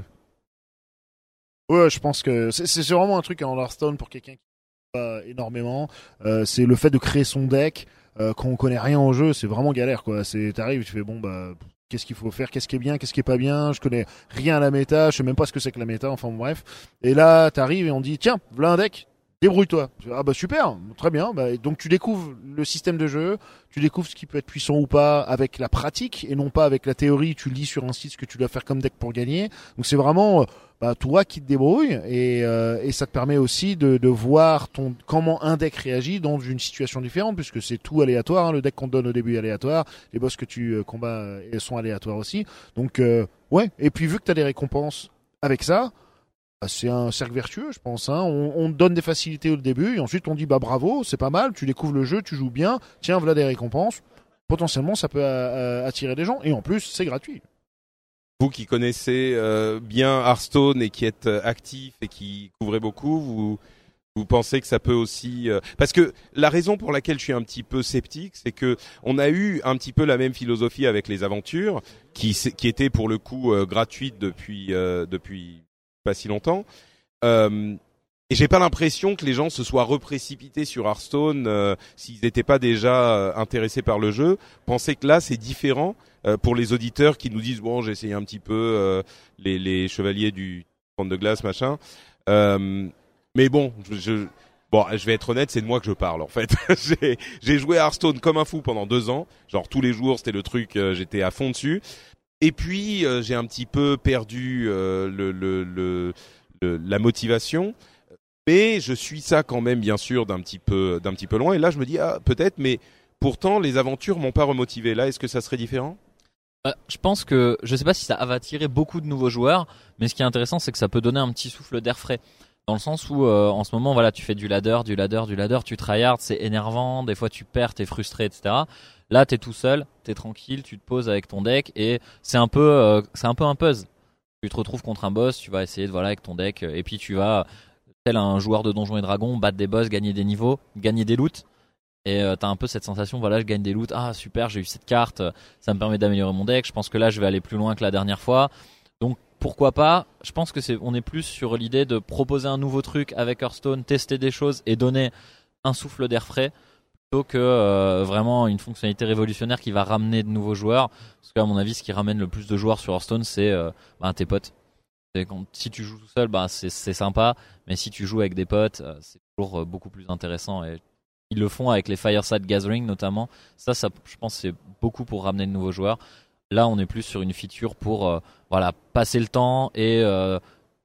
Ouais, je pense que c'est, c'est vraiment un truc en Hearthstone pour quelqu'un qui pas énormément. Euh, c'est le fait de créer son deck euh, quand on connaît rien au jeu, c'est vraiment galère quoi. C'est t'arrives, tu fais bon bah. Qu'est-ce qu'il faut faire, qu'est-ce qui est bien, qu'est-ce qui est pas bien, je connais rien à la méta, je sais même pas ce que c'est que la méta, enfin bref. Et là, t'arrives et on dit, tiens, voilà un deck, débrouille-toi. Ah bah super, très bien. Bah, donc tu découvres le système de jeu, tu découvres ce qui peut être puissant ou pas avec la pratique et non pas avec la théorie, tu lis sur un site ce que tu dois faire comme deck pour gagner. Donc c'est vraiment bah, toi qui te débrouilles et, euh, et ça te permet aussi de, de voir ton, comment un deck réagit dans une situation différente puisque c'est tout aléatoire, hein. Le deck qu'on te donne au début est aléatoire, les boss que tu euh, combats euh, sont aléatoires aussi. Donc euh, ouais, et puis vu que tu as des récompenses avec ça, bah, c'est un cercle vertueux je pense, hein. on, on te donne des facilités au début et ensuite on dit bah bravo, c'est pas mal, tu découvres le jeu, tu joues bien, tiens voilà des récompenses, potentiellement ça peut euh, attirer des gens et en plus c'est gratuit. Vous qui connaissez euh, bien Hearthstone et qui êtes euh, actif et qui couvrez beaucoup, vous vous pensez que ça peut aussi euh... parce que la raison pour laquelle je suis un petit peu sceptique, c'est que on a eu un petit peu la même philosophie avec les aventures qui qui étaient pour le coup euh, gratuites depuis euh, depuis pas si longtemps. Euh, et j'ai pas l'impression que les gens se soient reprécipités sur Hearthstone euh, s'ils n'étaient pas déjà euh, intéressés par le jeu. Pensez que là c'est différent euh, pour les auditeurs qui nous disent bon j'ai essayé un petit peu euh, les, les chevaliers du trône de glace machin. Euh, mais bon, je, je bon je vais être honnête, c'est de moi que je parle en fait. j'ai, j'ai joué à Hearthstone comme un fou pendant deux ans, genre tous les jours c'était le truc, euh, j'étais à fond dessus. Et puis euh, j'ai un petit peu perdu euh, le, le, le, le la motivation. Mais je suis ça quand même bien sûr d'un petit peu d'un petit peu loin et là je me dis ah peut-être mais pourtant les aventures m'ont pas remotivé. Là est-ce que ça serait différent? Euh, je pense que je sais pas si ça va attirer beaucoup de nouveaux joueurs, mais ce qui est intéressant c'est que ça peut donner un petit souffle d'air frais. Dans le sens où euh, en ce moment voilà tu fais du ladder, du ladder, du ladder, tu tryhard, c'est énervant, des fois tu perds, t'es frustré, et cetera. Là t'es tout seul, t'es tranquille, tu te poses avec ton deck et c'est un peu euh, c'est un peu un puzzle. Tu te retrouves contre un boss, tu vas essayer de voilà avec ton deck et puis tu vas tel un joueur de Donjons et Dragons, battre des boss, gagner des niveaux, gagner des loots. Et euh, t'as un peu cette sensation, voilà, je gagne des loots, ah super, j'ai eu cette carte, ça me permet d'améliorer mon deck. Je pense que là, je vais aller plus loin que la dernière fois. Donc pourquoi pas? Je pense que c'est, on est plus sur l'idée de proposer un nouveau truc avec Hearthstone, tester des choses et donner un souffle d'air frais, plutôt que euh, vraiment une fonctionnalité révolutionnaire qui va ramener de nouveaux joueurs. Parce qu'à mon avis, ce qui ramène le plus de joueurs sur Hearthstone, c'est euh, bah, tes potes. Quand, si tu joues tout seul, bah, c'est, c'est sympa, mais si tu joues avec des potes, euh, c'est toujours euh, beaucoup plus intéressant. Et ils le font avec les Fireside Gathering notamment. Ça, ça, je pense, c'est beaucoup pour ramener de nouveaux joueurs. Là, on est plus sur une feature pour, euh, voilà, passer le temps et euh,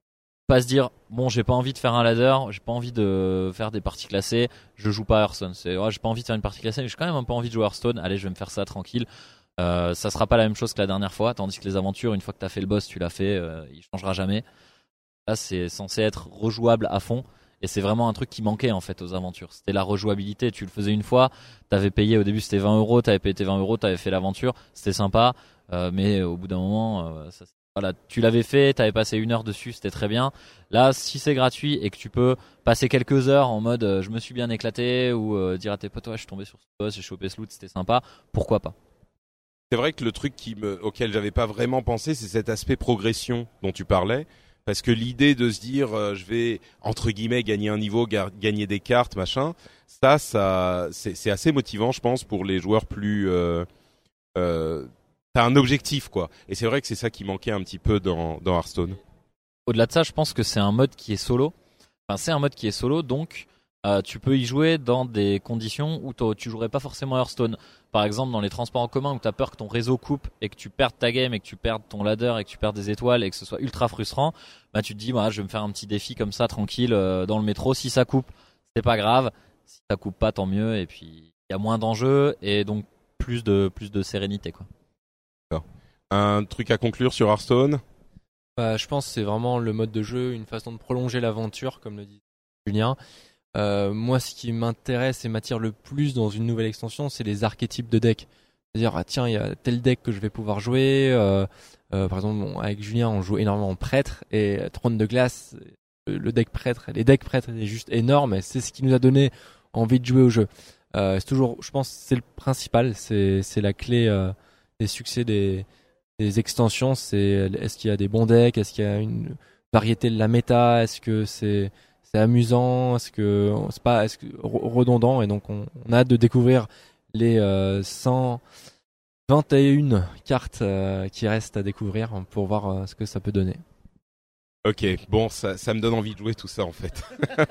pas se dire, bon, j'ai pas envie de faire un ladder, j'ai pas envie de faire des parties classées, je joue pas à Hearthstone. C'est, ouais, j'ai pas envie de faire une partie classée, mais j'ai quand même un peu envie de jouer à Hearthstone. Allez, je vais me faire ça tranquille. Euh, ça sera pas la même chose que la dernière fois, tandis que les aventures, une fois que t'as fait le boss, tu l'as fait, euh, il changera jamais. Là, c'est censé être rejouable à fond, et c'est vraiment un truc qui manquait en fait aux aventures. C'était la rejouabilité. Tu le faisais une fois, t'avais payé au début c'était vingt euros, t'avais payé tes vingt euros, t'avais fait l'aventure, c'était sympa, euh, mais au bout d'un moment, euh, ça, voilà, tu l'avais fait, t'avais passé une heure dessus, c'était très bien. Là, si c'est gratuit et que tu peux passer quelques heures en mode euh, je me suis bien éclaté ou euh, dire à tes potes ouais, je suis tombé sur ce boss, j'ai chopé ce loot, c'était sympa, pourquoi pas? C'est vrai que le truc qui me, auquel j'avais pas vraiment pensé, c'est cet aspect progression dont tu parlais. Parce que l'idée de se dire, euh, je vais, entre guillemets, gagner un niveau, ga- gagner des cartes, machin, ça, ça c'est, c'est assez motivant, je pense, pour les joueurs plus... Euh, euh, t'as un objectif, quoi. Et c'est vrai que c'est ça qui manquait un petit peu dans, dans Hearthstone. Au-delà de ça, je pense que c'est un mode qui est solo. Enfin, c'est un mode qui est solo, donc... Euh, tu peux y jouer dans des conditions où tu jouerais pas forcément à Hearthstone. Par exemple, dans les transports en commun où tu as peur que ton réseau coupe et que tu perdes ta game et que tu perdes ton ladder et que tu perdes des étoiles et que ce soit ultra frustrant, bah tu te dis bah je vais me faire un petit défi comme ça tranquille euh, dans le métro. Si ça coupe, c'est pas grave. Si ça coupe pas, tant mieux. Et puis il y a moins d'enjeux et donc plus de plus de sérénité quoi. D'accord. Un truc à conclure sur Hearthstone? Bah, je pense que c'est vraiment le mode de jeu, une façon de prolonger l'aventure, comme le dit Julien. Euh, moi, ce qui m'intéresse et m'attire le plus dans une nouvelle extension, c'est les archétypes de deck. C'est-à-dire, ah, tiens, il y a tel deck que je vais pouvoir jouer. Euh, euh, par exemple, bon, avec Julien, on joue énormément en prêtre et Trône de glace, le deck prêtre, les decks prêtres, est juste énorme. Et c'est ce qui nous a donné envie de jouer au jeu. Euh, c'est toujours, je pense, c'est le principal, c'est c'est la clé euh, des succès des des extensions. C'est est-ce qu'il y a des bons decks, est-ce qu'il y a une variété de la méta, est-ce que c'est c'est amusant, est-ce que c'est pas est-ce que redondant, et donc on, on a hâte de découvrir les euh, cent vingt et une cartes euh, qui restent à découvrir pour voir euh, ce que ça peut donner. Ok, bon, ça, ça me donne envie de jouer tout ça en fait.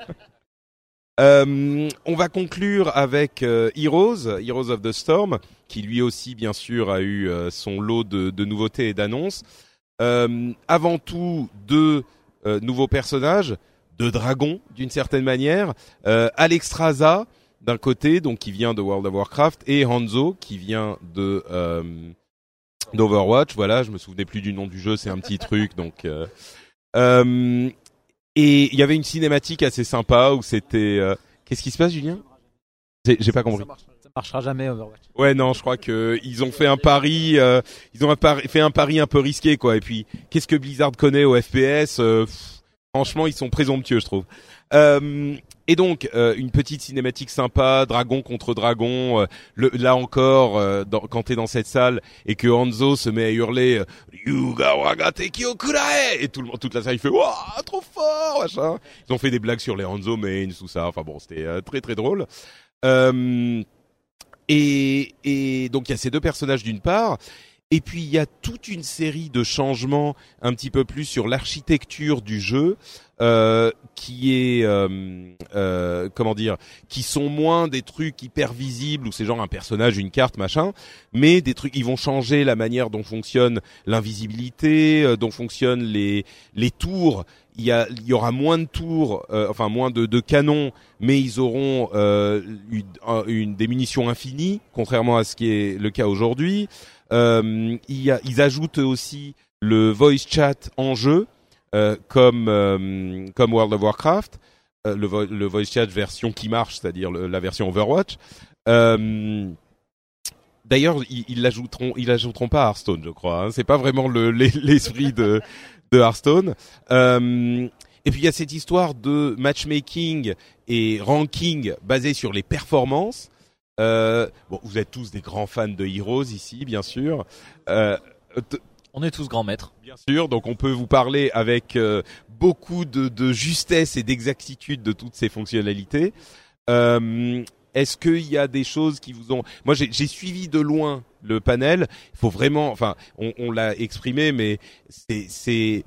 euh, on va conclure avec euh, Heroes, Heroes of the Storm, qui lui aussi bien sûr a eu euh, son lot de, de nouveautés et d'annonces. Euh, avant tout, deux euh, nouveaux personnages, deux dragons d'une certaine manière. Euh, Alexstrasza d'un côté, donc qui vient de World of Warcraft, et Hanzo qui vient de euh, d'Overwatch. Voilà, je me souvenais plus du nom du jeu, c'est un petit truc donc. Euh, Euh, et il y avait une cinématique assez sympa où c'était. Euh... Qu'est-ce qui se passe, Julien ? J'ai, j'ai pas compris. Ça, marche, ça marchera jamais Overwatch. Ouais, non, je crois que ils ont fait un pari. Euh, ils ont un pari, fait un pari un peu risqué, quoi. Et puis, qu'est-ce que Blizzard connaît au F P S ? euh, pff, Franchement, ils sont présomptueux, je trouve. Euh, et donc, euh, une petite cinématique sympa, dragon contre dragon. Euh, le, là encore, euh, dans, quand t'es dans cette salle et que Hanzo se met à hurler Yuga Wagate Kyokurae, et tout le, toute la salle il fait waouh, trop fort, machin. Ils ont fait des blagues sur les Hanzo mains, tout ça. Enfin bon, c'était euh, très très drôle. Euh, et, et donc il y a ces deux personnages d'une part. Et puis il y a toute une série de changements un petit peu plus sur l'architecture du jeu, euh, qui est euh, euh, comment dire, qui sont moins des trucs hyper visibles où c'est genre un personnage, une carte, machin, mais des trucs, ils vont changer la manière dont fonctionne l'invisibilité, euh, dont fonctionnent les les tours. Il y a, il y aura moins de tours, euh, enfin moins de, de canons, mais ils auront euh, une, une des munitions infinies, contrairement à ce qui est le cas aujourd'hui. Euh, il y a, ils ajoutent aussi le voice chat en jeu, euh, comme euh, comme World of Warcraft, euh, le, vo- le voice chat version qui marche, c'est-à-dire le, la version Overwatch. Euh, D'ailleurs, ils, ils l'ajouteront, ils l'ajouteront pas à Hearthstone, je crois. Hein. C'est pas vraiment le, l'esprit de de Hearthstone. Euh, et puis il y a cette histoire de matchmaking et ranking basé sur les performances. Euh, bon, vous êtes tous des grands fans de Heroes ici, bien sûr. Euh, t- On est tous grands maîtres. Bien sûr, donc on peut vous parler avec euh, beaucoup de, de justesse et d'exactitude de toutes ces fonctionnalités. Euh, est-ce qu'il y a des choses qui vous ont... Moi, j'ai, j'ai suivi de loin le panel. Il faut vraiment... Enfin, on, on l'a exprimé, mais c'est... c'est...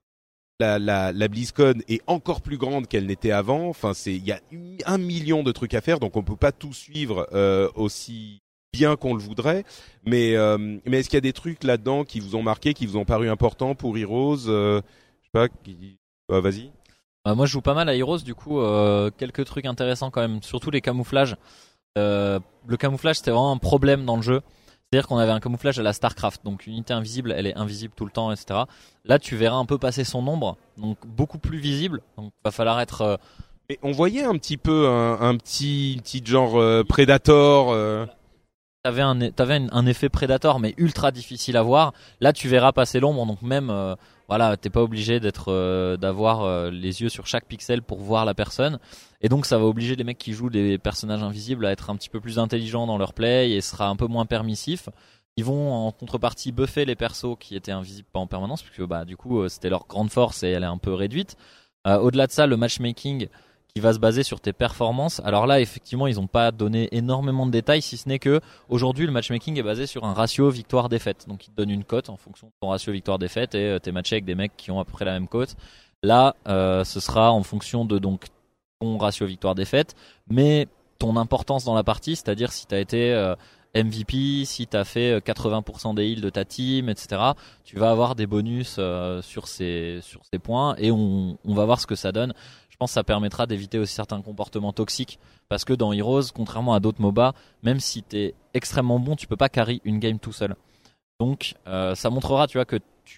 La, la, la BlizzCon est encore plus grande qu'elle n'était avant. Enfin, c'est il y a un million de trucs à faire, donc on peut pas tout suivre euh, aussi bien qu'on le voudrait. Mais euh, mais est-ce qu'il y a des trucs là-dedans qui vous ont marqué, qui vous ont paru importants pour Heroes euh, Je sais pas. Qui... Ah, vas-y. Euh, moi, je joue pas mal à Heroes, du coup, euh, quelques trucs intéressants quand même, surtout les camouflages. Euh, le camouflage, c'était vraiment un problème dans le jeu. C'est-à-dire qu'on avait un camouflage à la StarCraft, donc une unité invisible, elle est invisible tout le temps, et cetera. Là, tu verras un peu passer son ombre, donc beaucoup plus visible. Donc, va falloir être. Euh... Et on voyait un petit peu un, un petit, petit genre euh, Predator. Euh... T'avais un, t'avais un, un effet Predator, mais ultra difficile à voir. Là, tu verras passer l'ombre, donc même, euh, voilà, t'es pas obligé d'être, euh, d'avoir euh, les yeux sur chaque pixel pour voir la personne. Et donc, ça va obliger les mecs qui jouent des personnages invisibles à être un petit peu plus intelligents dans leur play et sera un peu moins permissif. Ils vont en contrepartie buffer les persos qui étaient invisibles pas en permanence, puisque bah du coup, c'était leur grande force et elle est un peu réduite. Euh, au-delà de ça, le matchmaking qui va se baser sur tes performances. Alors là, effectivement, ils n'ont pas donné énormément de détails, si ce n'est que aujourd'hui, le matchmaking est basé sur un ratio victoire-défaite. Donc, il te donne une cote en fonction de ton ratio victoire-défaite et euh, t'es matché avec des mecs qui ont à peu près la même cote. Là, euh, ce sera en fonction de donc ton ratio victoire-défaite, mais ton importance dans la partie, c'est-à-dire si t'as été euh, M V P, si t'as fait quatre-vingts pour cent des heals de ta team, et cetera. Tu vas avoir des bonus euh, sur ces sur ces points et on on va voir ce que ça donne. Je pense que ça permettra d'éviter aussi certains comportements toxiques parce que dans Heroes, contrairement à d'autres M O B A, même si t'es extrêmement bon, tu peux pas carry une game tout seul. Donc euh, ça montrera, tu vois, que tu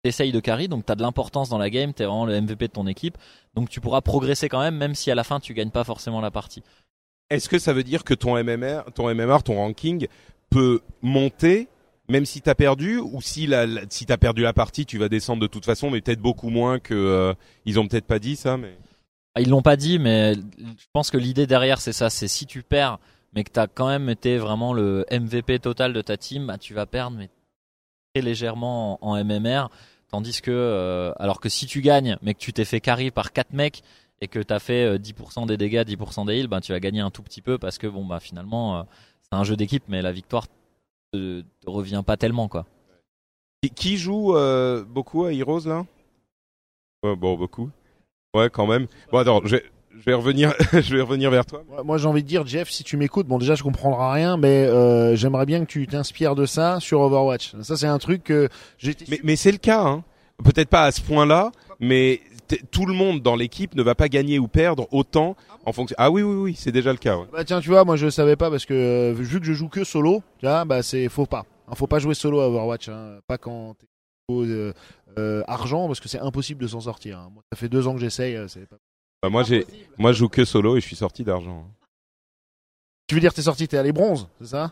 t'essayes de carry, donc t'as de l'importance dans la game, t'es vraiment le M V P de ton équipe, donc tu pourras progresser quand même, même si à la fin tu gagnes pas forcément la partie. Est-ce que ça veut dire que ton M M R, ton M M R, ton ranking peut monter même si t'as perdu, ou si la, la si t'as perdu la partie, tu vas descendre de toute façon, mais peut-être beaucoup moins que euh, ils ont peut-être pas dit ça, mais ils l'ont pas dit, mais je pense que l'idée derrière c'est ça, c'est si tu perds, mais que t'as quand même été vraiment le M V P total de ta team, bah tu vas perdre, mais très légèrement en, en M M R, tandis que euh, alors que si tu gagnes, mais que tu t'es fait carry par quatre mecs et que t'as fait euh, dix pour cent des dégâts, dix pour cent des heals, bah tu vas gagner un tout petit peu parce que bon bah finalement euh, c'est un jeu d'équipe, mais la victoire te, te revient pas tellement quoi. Et qui joue euh, beaucoup à Heroes là? Ouais, bon, beaucoup. Ouais, quand même. Bon, attends, je vais, je vais revenir, je vais revenir vers toi. Moi, j'ai envie de dire, Jeff, si tu m'écoutes, bon, déjà, je comprendrai rien, mais euh, j'aimerais bien que tu t'inspires de ça sur Overwatch. Ça, c'est un truc que j'ai été... Mais, mais c'est le cas, hein. Peut-être pas à ce point-là, mais tout le monde dans l'équipe ne va pas gagner ou perdre autant en fonction. Ah oui, oui, oui, c'est déjà le cas. Ouais. Bah tiens, tu vois, moi, je savais pas parce que euh, vu que je joue que solo, tu vois, bah c'est faut pas. Hein, faut pas jouer solo à Overwatch, hein. Pas quand t'es au euh, euh, argent, parce que c'est impossible de s'en sortir. Hein. Moi, ça fait deux ans que j'essaye. Euh, c'est pas... Bah, moi, j'ai, moi, je joue que solo et je suis sorti d'argent. Tu veux dire t'es sorti, t'es allé bronze, c'est ça?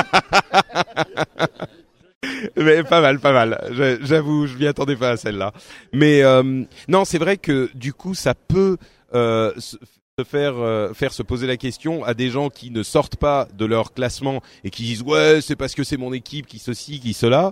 Mais pas mal, pas mal. J'avoue, je m'y attendais pas à celle-là. Mais euh, non, c'est vrai que du coup, ça peut euh, se faire euh, faire se poser la question à des gens qui ne sortent pas de leur classement et qui disent ouais, c'est parce que c'est mon équipe qui ceci, qui cela.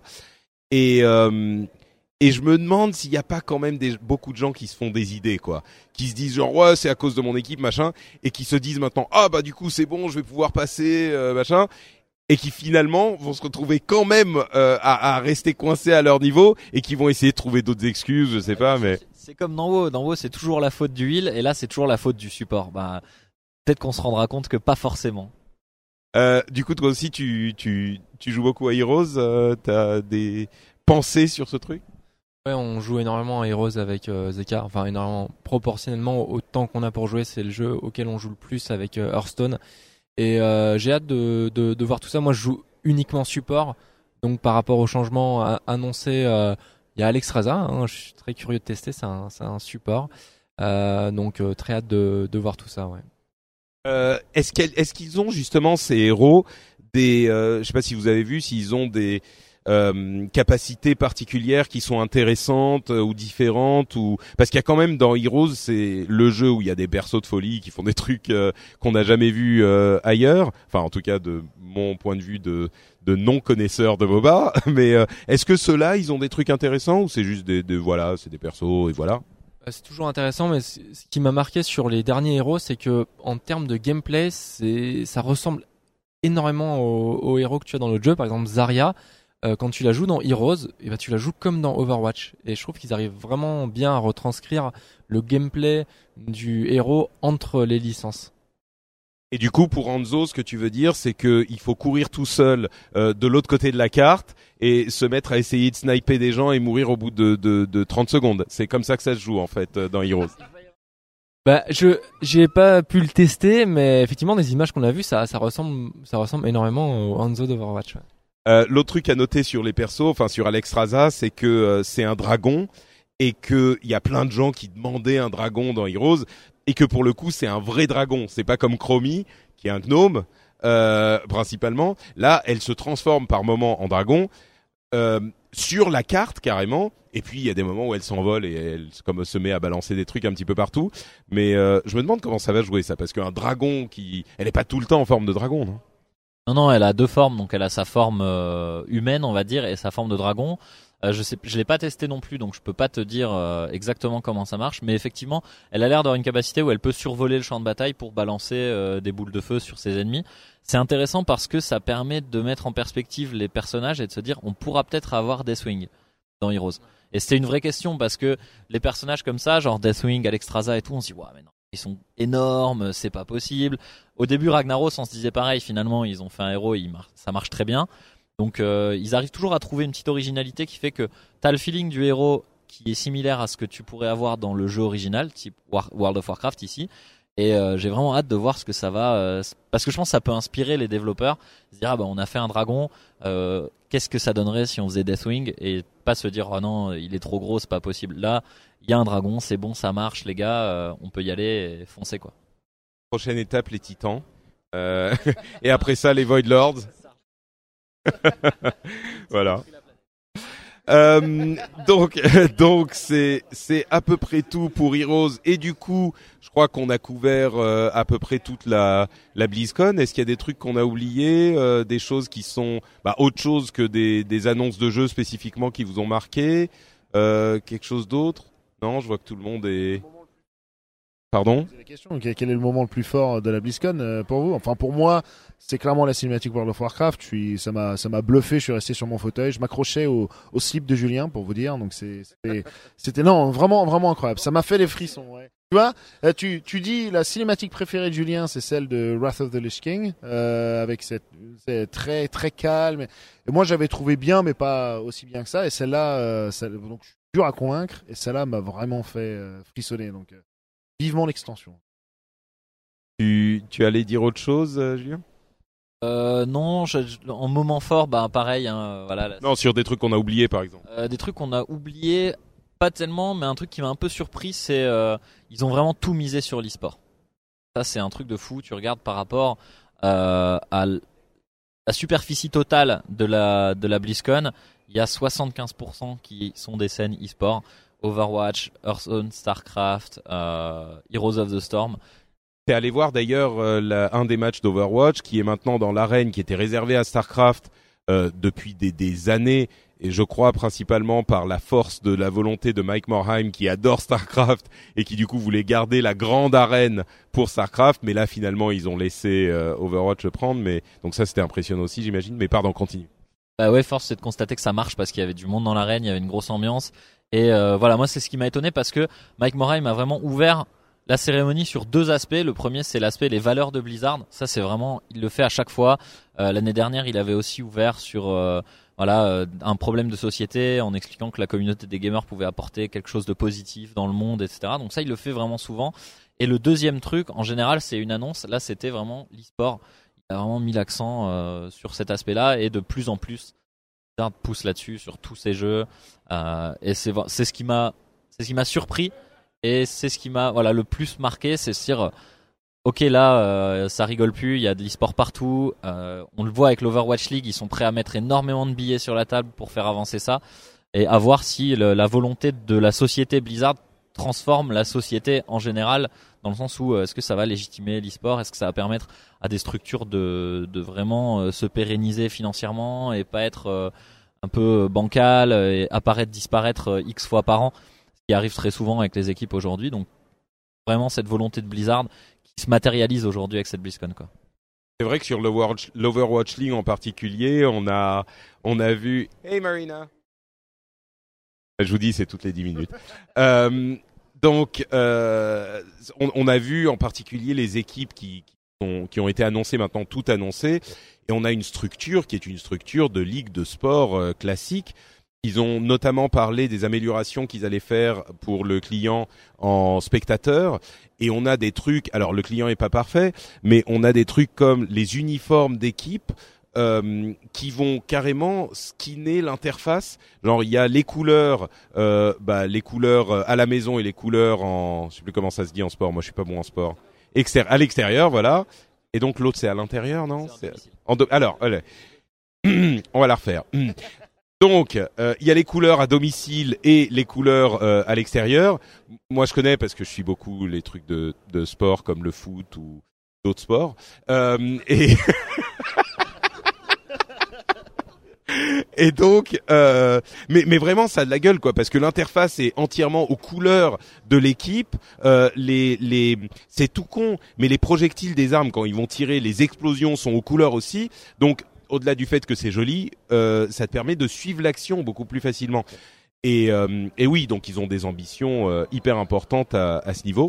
Et euh, et je me demande s'il n'y a pas quand même des, beaucoup de gens qui se font des idées, quoi, qui se disent genre ouais, c'est à cause de mon équipe, machin, et qui se disent maintenant ah bah du coup c'est bon, je vais pouvoir passer, euh, machin. Et qui finalement vont se retrouver quand même euh, à, à rester coincés à leur niveau et qui vont essayer de trouver d'autres excuses, je sais pas, mais c'est comme dans WoW, dans WoW c'est toujours la faute du heal et là c'est toujours la faute du support. Bah peut-être qu'on se rendra compte que pas forcément. Euh, du coup toi aussi tu tu tu joues beaucoup à Heroes, euh, t'as des pensées sur ce truc? Ouais, on joue énormément à Heroes avec euh, Zeka, enfin énormément proportionnellement au temps qu'on a pour jouer, c'est le jeu auquel on joue le plus avec euh, Hearthstone. Et euh, j'ai hâte de, de, de voir tout ça. Moi, je joue uniquement support. Donc, par rapport au changement annoncé, il euh, y a Alexstrasza. Hein, je suis très curieux de tester. C'est un, c'est un support. Euh, donc, euh, très hâte de, de voir tout ça. Ouais. Euh, est-ce, qu'elle, est-ce qu'ils ont justement ces héros des, euh, je sais pas si vous avez vu, s'ils ont des euh, capacités particulières qui sont intéressantes euh, ou différentes, ou parce qu'il y a quand même dans Heroes, c'est le jeu où il y a des persos de folie qui font des trucs euh, qu'on n'a jamais vus euh, ailleurs, enfin en tout cas de mon point de vue de de non connaisseur de MOBA. Mais euh, est-ce que ceux-là ils ont des trucs intéressants ou c'est juste des, des voilà, c'est des persos et voilà? C'est toujours intéressant, mais ce qui m'a marqué sur les derniers héros, c'est que en termes de gameplay, c'est ça ressemble énormément aux, aux héros que tu as dans le jeu. Par exemple Zarya, Euh, quand tu la joues dans Heroes, et ben tu la joues comme dans Overwatch. Et je trouve qu'ils arrivent vraiment bien à retranscrire le gameplay du héros entre les licences. Et du coup, pour Hanzo, ce que tu veux dire, c'est que il faut courir tout seul euh, de l'autre côté de la carte et se mettre à essayer de sniper des gens et mourir au bout de, de, de trente secondes. C'est comme ça que ça se joue en fait dans Heroes. Bah, je j'ai pas pu le tester, mais effectivement, des images qu'on a vues, ça ça ressemble ça ressemble énormément au Hanzo d'Overwatch. Ouais. Euh, l'autre truc à noter sur les persos, enfin sur Alexstrasza, c'est que euh, c'est un dragon et que il y a plein de gens qui demandaient un dragon dans Heroes et que pour le coup c'est un vrai dragon. C'est pas comme Chromie qui est un gnome euh, principalement. Là, elle se transforme par moments en dragon euh, sur la carte carrément. Et puis il y a des moments où elle s'envole et elle comme se met à balancer des trucs un petit peu partout. Mais euh, je me demande comment ça va jouer ça, parce qu'un dragon qui, elle est pas tout le temps en forme de dragon, non? Non, non, elle a deux formes, donc elle a sa forme euh, humaine, on va dire, et sa forme de dragon. Euh, je sais, je l'ai pas testé non plus, donc je peux pas te dire euh, exactement comment ça marche, mais effectivement, elle a l'air d'avoir une capacité où elle peut survoler le champ de bataille pour balancer euh, des boules de feu sur ses ennemis. C'est intéressant parce que ça permet de mettre en perspective les personnages et de se dire, on pourra peut-être avoir Deathwing dans Heroes. Et c'était une vraie question parce que les personnages comme ça, genre Deathwing, Alexstrasza et tout, on se dit, ouais, mais non. Ils sont énormes, c'est pas possible. Au début, Ragnaros, on se disait pareil. Finalement, ils ont fait un héros, il mar- ça marche très bien. Donc, euh, ils arrivent toujours à trouver une petite originalité qui fait que t'as le feeling du héros qui est similaire à ce que tu pourrais avoir dans le jeu original, type War- World of Warcraft ici. Et euh, j'ai vraiment hâte de voir ce que ça va, euh, parce que je pense que ça peut inspirer les développeurs, se dire ah bah on a fait un dragon, euh, qu'est-ce que ça donnerait si on faisait Deathwing, et pas se dire oh non il est trop gros, c'est pas possible. Là il y a un dragon, c'est bon, ça marche les gars, euh, on peut y aller et foncer quoi. Prochaine étape les Titans, euh, et après ça les Void Lords. Voilà. Euh, donc, donc c'est c'est à peu près tout pour Heroes, et du coup, je crois qu'on a couvert euh, à peu près toute la la BlizzCon. Est-ce qu'il y a des trucs qu'on a oubliés, euh, des choses qui sont bah autre chose que des des annonces de jeux spécifiquement qui vous ont marqué, euh, quelque chose d'autre? Non, je vois que tout le monde est. Pardon ? C'est la question. Quel est le moment le plus fort de la BlizzCon euh, pour vous? Enfin, pour moi, c'est clairement la cinématique World of Warcraft. Je suis, ça m'a, ça m'a bluffé. Je suis resté sur mon fauteuil. Je m'accrochais au, au slip de Julien, pour vous dire. Donc c'est, c'était, c'était non, vraiment, vraiment incroyable. Ça m'a fait des frissons. Ouais. Tu vois, tu, tu dis la cinématique préférée de Julien, c'est celle de Wrath of the Lich King, euh, avec cette, c'est très, très calme. Et moi, j'avais trouvé bien, mais pas aussi bien que ça. Et celle-là, euh, celle, donc je suis dur à convaincre. Et celle-là m'a vraiment fait euh, frissonner. Donc euh, vivement l'extension. Tu, tu allais dire autre chose, euh, Julien ? Euh, non, je, je, en moment fort, bah pareil. Hein, voilà. Là, non, sur des trucs qu'on a oubliés, par exemple. Euh, des trucs qu'on a oubliés, pas tellement, mais un truc qui m'a un peu surpris, c'est euh, ils ont vraiment tout misé sur l'e-sport. Ça, c'est un truc de fou. Tu regardes par rapport euh, à la superficie totale de la de la BlizzCon, il y a soixante-quinze pour cent qui sont des scènes e-sport. Overwatch, Hearthstone, Starcraft, euh, Heroes of the Storm. T'es allé voir d'ailleurs euh, la, un des matchs d'Overwatch qui est maintenant dans l'arène, qui était réservé à Starcraft euh, depuis des, des années, et je crois principalement par la force de la volonté de Mike Morhaime qui adore Starcraft et qui du coup voulait garder la grande arène pour Starcraft, mais là finalement ils ont laissé euh, Overwatch le prendre, mais donc ça c'était impressionnant aussi j'imagine, mais pardon, continue. Bah ouais, force c'est de constater que ça marche parce qu'il y avait du monde dans l'arène, il y avait une grosse ambiance. Et euh, voilà, moi c'est ce qui m'a étonné parce que Mike Morhaime a vraiment ouvert la cérémonie sur deux aspects. Le premier c'est l'aspect les valeurs de Blizzard. Ça c'est vraiment, il le fait à chaque fois. Euh, l'année dernière il avait aussi ouvert sur euh, voilà euh, un problème de société en expliquant que la communauté des gamers pouvait apporter quelque chose de positif dans le monde, et cetera. Donc ça il le fait vraiment souvent. Et le deuxième truc, en général c'est une annonce. Là c'était vraiment l'e-sport. Il a vraiment mis l'accent euh, sur cet aspect-là et de plus en plus Blizzard pousse là-dessus sur tous ses jeux. Euh, et c'est c'est ce qui m'a c'est ce qui m'a surpris et c'est ce qui m'a voilà le plus marqué, c'est se dire ok là euh, ça rigole plus, il y a de l'e-sport partout. Euh, on le voit avec l'Overwatch League, ils sont prêts à mettre énormément de billets sur la table pour faire avancer ça et à voir si le, la volonté de la société Blizzard transforme la société en général, dans le sens où euh, est-ce que ça va légitimer l'e-sport, est-ce que ça va permettre à des structures de, de vraiment euh, se pérenniser financièrement et pas être euh, un peu bancal et apparaître, disparaître euh, X fois par an, ce qui arrive très souvent avec les équipes aujourd'hui. Donc vraiment cette volonté de Blizzard qui se matérialise aujourd'hui avec cette BlizzCon quoi. C'est vrai que sur l'Overwatch, l'Overwatch League en particulier, on a on a vu Hey Marina. Je vous dis, c'est toutes les dix minutes. euh, donc, euh, on, on a vu en particulier les équipes qui, qui, ont, qui ont été annoncées maintenant, toutes annoncées, et on a une structure qui est une structure de ligue de sport euh, classique. Ils ont notamment parlé des améliorations qu'ils allaient faire pour le client en spectateur, et on a des trucs. Alors, le client est pas parfait, mais on a des trucs comme les uniformes d'équipe. Euh, qui vont carrément skinner l'interface. Genre il y a les couleurs, euh, bah les couleurs à la maison et les couleurs en, je sais plus comment ça se dit en sport. Moi je suis pas bon en sport. Exter- à l'extérieur, voilà. Et donc l'autre c'est à l'intérieur, non ? C'est en do- Alors, allez. On va la refaire. Donc euh, il y a les couleurs à domicile et les couleurs euh, à l'extérieur. Moi je connais parce que je suis beaucoup les trucs de, de sport comme le foot ou d'autres sports. Euh, et Et donc, euh, mais, mais vraiment, ça a de la gueule, quoi, parce que l'interface est entièrement aux couleurs de l'équipe. Euh, les, les, c'est tout con, mais les projectiles des armes, quand ils vont tirer, les explosions sont aux couleurs aussi. Donc, au-delà du fait que c'est joli, euh, ça te permet de suivre l'action beaucoup plus facilement. Et, euh, et oui, donc ils ont des ambitions euh, hyper importantes à, à ce niveau.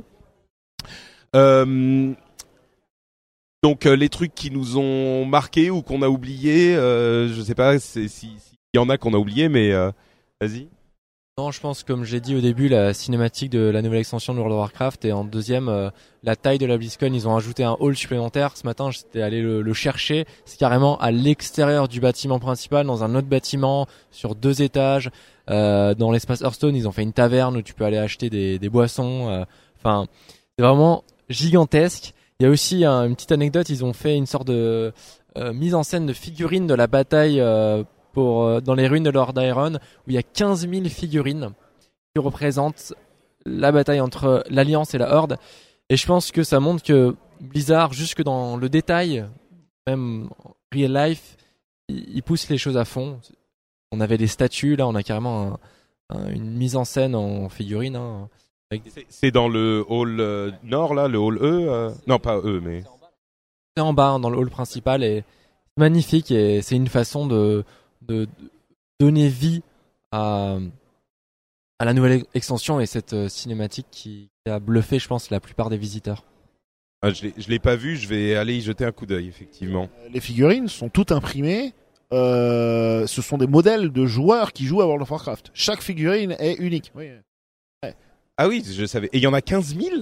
Euh, Donc euh, les trucs qui nous ont marqués ou qu'on a oubliés, euh, je sais pas s'il si, si y en a qu'on a oubliés, mais euh, vas-y. Non, je pense, comme j'ai dit au début, la cinématique de la nouvelle extension de World of Warcraft, et en deuxième, euh, la taille de la BlizzCon, ils ont ajouté un hall supplémentaire. Ce matin, j'étais allé le, le chercher. C'est carrément à l'extérieur du bâtiment principal, dans un autre bâtiment, sur deux étages. Euh, dans l'espace Hearthstone, ils ont fait une taverne où tu peux aller acheter des, des boissons. Euh, Enfin, c'est vraiment gigantesque. Il y a aussi un, une petite anecdote, ils ont fait une sorte de euh, mise en scène de figurines de la bataille euh, pour euh, dans les ruines de Lord Iron, où il y a quinze mille figurines qui représentent la bataille entre l'Alliance et la Horde. Et je pense que ça montre que Blizzard, jusque dans le détail, même real life, il, il pousse les choses à fond. On avait des statues, là on a carrément un, un, une mise en scène en figurines. Hein, avec des... c'est, c'est dans le hall euh, nord, là, le hall E euh... Non, pas E, mais... C'est en bas, hein, dans le hall principal, et c'est magnifique, et c'est une façon de... de donner vie à, à la nouvelle extension et cette euh, cinématique qui, qui a bluffé, je pense, la plupart des visiteurs. Ah, je l'ai, je l'ai pas vu, je vais aller y jeter un coup d'œil, effectivement. Les figurines sont toutes imprimées. Euh, ce sont des modèles de joueurs qui jouent à World of Warcraft. Chaque figurine est unique. Oui. Ouais. Ah oui, je savais. Et il y en a quinze mille ?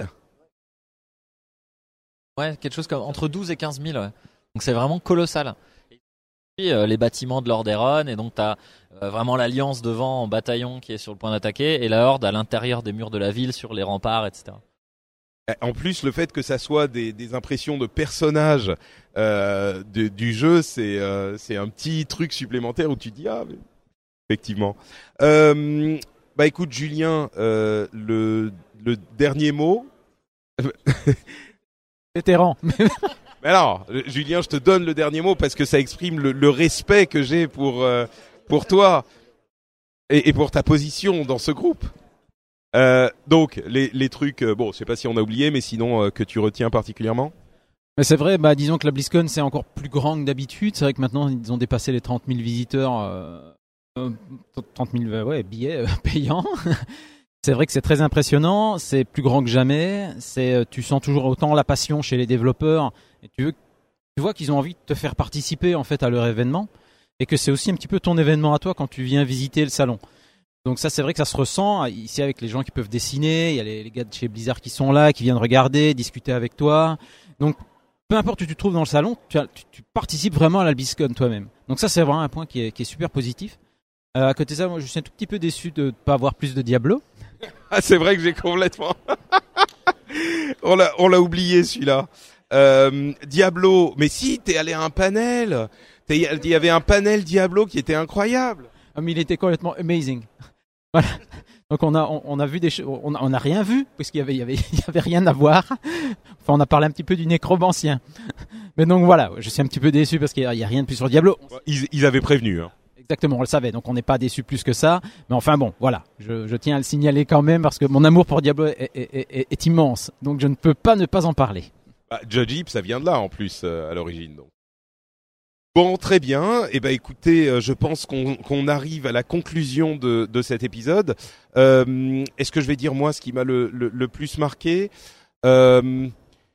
Ouais, quelque chose comme entre douze et quinze mille. Ouais. Donc c'est vraiment colossal. Euh, les bâtiments de Lordaeron, et donc t'as euh, vraiment l'Alliance devant en bataillon qui est sur le point d'attaquer, et la Horde à l'intérieur des murs de la ville sur les remparts, et cetera. En plus, le fait que ça soit des, des impressions de personnages euh, de, du jeu, c'est euh, c'est un petit truc supplémentaire où tu dis ah mais... effectivement. Euh, bah écoute Julien, euh, le le dernier mot. Vétéran. Mais alors, Julien, je te donne le dernier mot parce que ça exprime le, le respect que j'ai pour euh, pour toi et, et pour ta position dans ce groupe. Euh, donc les les trucs, euh, bon, je sais pas si on a oublié, mais sinon euh, que tu retiens particulièrement. Mais c'est vrai, bah disons que la BlizzCon c'est encore plus grand que d'habitude. C'est vrai que maintenant ils ont dépassé les trente mille visiteurs, euh, euh, trente mille ouais billets euh, payants. C'est vrai que c'est très impressionnant, c'est plus grand que jamais, c'est, tu sens toujours autant la passion chez les développeurs, et tu, veux, tu vois qu'ils ont envie de te faire participer en fait à leur événement, et que c'est aussi un petit peu ton événement à toi quand tu viens visiter le salon. Donc ça c'est vrai que ça se ressent, ici avec les gens qui peuvent dessiner, il y a les, les gars de chez Blizzard qui sont là, qui viennent regarder, discuter avec toi, donc peu importe où tu te trouves dans le salon, tu, as, tu, tu participes vraiment à la BlizzCon toi-même. Donc ça c'est vraiment un point qui est, qui est super positif. Euh, à côté de ça, moi je suis un tout petit peu déçu de ne pas avoir plus de Diablo. Ah, c'est vrai que j'ai complètement... on l'a, on l'a oublié celui-là. Euh, Diablo, mais si, t'es allé à un panel. Il y avait un panel Diablo qui était incroyable. Ah, mais il était complètement amazing. Voilà. Donc on a on, on a vu des choses, on, on a rien vu parce qu'il y avait il y avait il y avait rien à voir. Enfin, on a parlé un petit peu du nécromancien. Mais donc voilà, je suis un petit peu déçu parce qu'il y a, il y a rien de plus sur Diablo. Ils, ils avaient prévenu. Hein. Exactement, on le savait, donc on n'est pas déçu plus que ça. Mais enfin bon, voilà, je, je tiens à le signaler quand même parce que mon amour pour Diablo est, est, est, est, est immense, donc je ne peux pas ne pas en parler. Bah, Judge Heap, ça vient de là en plus euh, à l'origine. Donc. Bon, très bien. Eh ben, écoutez, euh, je pense qu'on, qu'on arrive à la conclusion de, de cet épisode. Euh, est-ce que je vais dire moi ce qui m'a le, le, le plus marqué ? euh,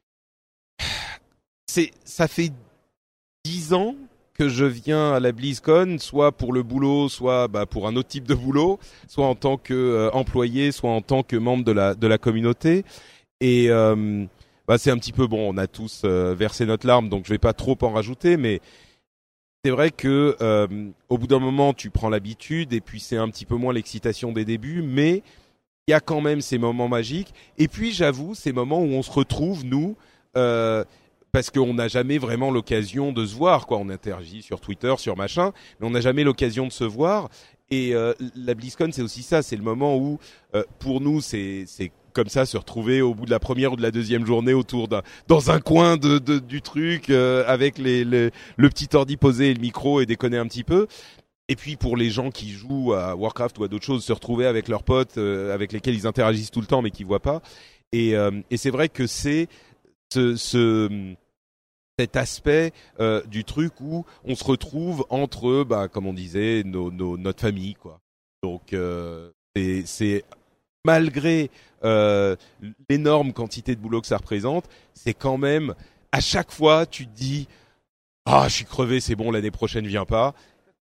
C'est, ça fait dix ans que je viens à la BlizzCon, soit pour le boulot, soit bah, pour un autre type de boulot, soit en tant qu'employé, euh, soit en tant que membre de la de la communauté. Et euh, bah, c'est un petit peu bon, on a tous euh, versé notre larme, donc je vais pas trop en rajouter, mais c'est vrai que euh, au bout d'un moment, tu prends l'habitude, et puis c'est un petit peu moins l'excitation des débuts, mais il y a quand même ces moments magiques. Et puis j'avoue, ces moments où on se retrouve nous. Euh, parce qu'on n'a jamais vraiment l'occasion de se voir, quoi. On interagit sur Twitter, sur machin, mais on n'a jamais l'occasion de se voir. Et euh, la BlizzCon, c'est aussi ça, c'est le moment où, euh, pour nous, c'est c'est comme ça, se retrouver au bout de la première ou de la deuxième journée autour d'un dans un coin de, de du truc, euh, avec les, les le petit ordi posé et le micro et déconner un petit peu. Et puis pour les gens qui jouent à Warcraft ou à d'autres choses, se retrouver avec leurs potes, euh, avec lesquels ils interagissent tout le temps mais qu'ils voient pas. Et, euh, et c'est vrai que c'est ce, ce cet aspect euh, du truc où on se retrouve entre, bah, comme on disait, nos, nos, notre famille, quoi. Donc euh, c'est, c'est malgré euh, l'énorme quantité de boulot que ça représente, c'est quand même à chaque fois tu te dis ah je suis crevé, c'est bon, l'année prochaine vient pas.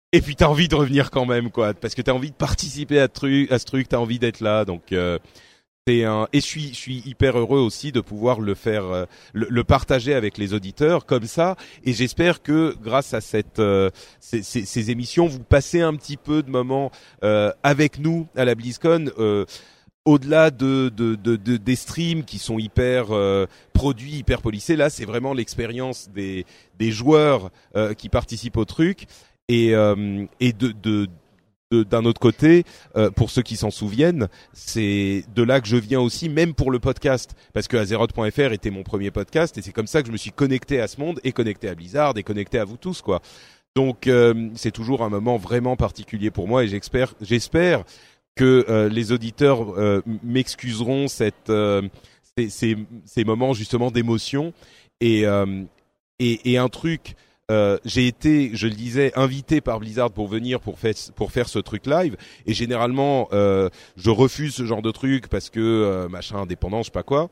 Et puis t'as envie de revenir quand même, quoi, parce que t'as envie de participer à, truc, à ce truc, t'as envie d'être là, donc euh, c'est un. Et je suis, je suis hyper heureux aussi de pouvoir le faire, euh, le, le partager avec les auditeurs comme ça. Et j'espère que grâce à cette, euh, ces, ces, ces émissions, vous passez un petit peu de moments euh, avec nous à la BlizzCon. Euh, Au-delà de, de, de, de des streams qui sont hyper euh, produits, hyper polissés, là c'est vraiment l'expérience des, des joueurs euh, qui participent au truc. Et, euh, et de, de, de, d'un autre côté, euh, pour ceux qui s'en souviennent, c'est de là que je viens aussi, même pour le podcast, parce que Azeroth point F R était mon premier podcast, et c'est comme ça que je me suis connecté à ce monde, et connecté à Blizzard, et connecté à vous tous, quoi. Donc euh, c'est toujours un moment vraiment particulier pour moi, et j'espère, j'espère que euh, les auditeurs euh, m'excuseront cette, euh, ces, ces, ces moments justement d'émotion, et, euh, et, et un truc. Euh, j'ai été, je le disais, invité par Blizzard pour venir pour faire pour faire ce truc live, et généralement euh, je refuse ce genre de truc parce que euh, machin indépendant, je sais pas quoi.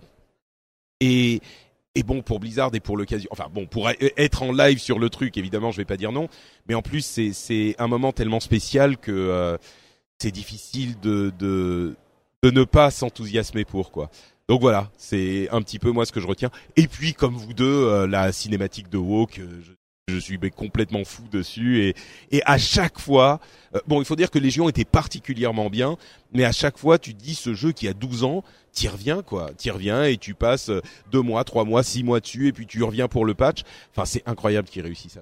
Et et bon, pour Blizzard et pour l'occasion, enfin bon, pour être en live sur le truc, évidemment, je vais pas dire non, mais en plus c'est c'est un moment tellement spécial que euh, c'est difficile de de de ne pas s'enthousiasmer pour, quoi. Donc voilà, c'est un petit peu moi ce que je retiens. Et puis comme vous deux, euh, la cinématique de WoW, que je Je suis complètement fou dessus, et et à chaque fois, euh, bon, il faut dire que Légion était particulièrement bien, mais à chaque fois, tu te dis, ce jeu qui a douze ans, t'y reviens, quoi, t'y reviens et tu passes deux mois, trois mois, six mois dessus, et puis tu reviens pour le patch. Enfin, c'est incroyable qu'ils réussissent ça.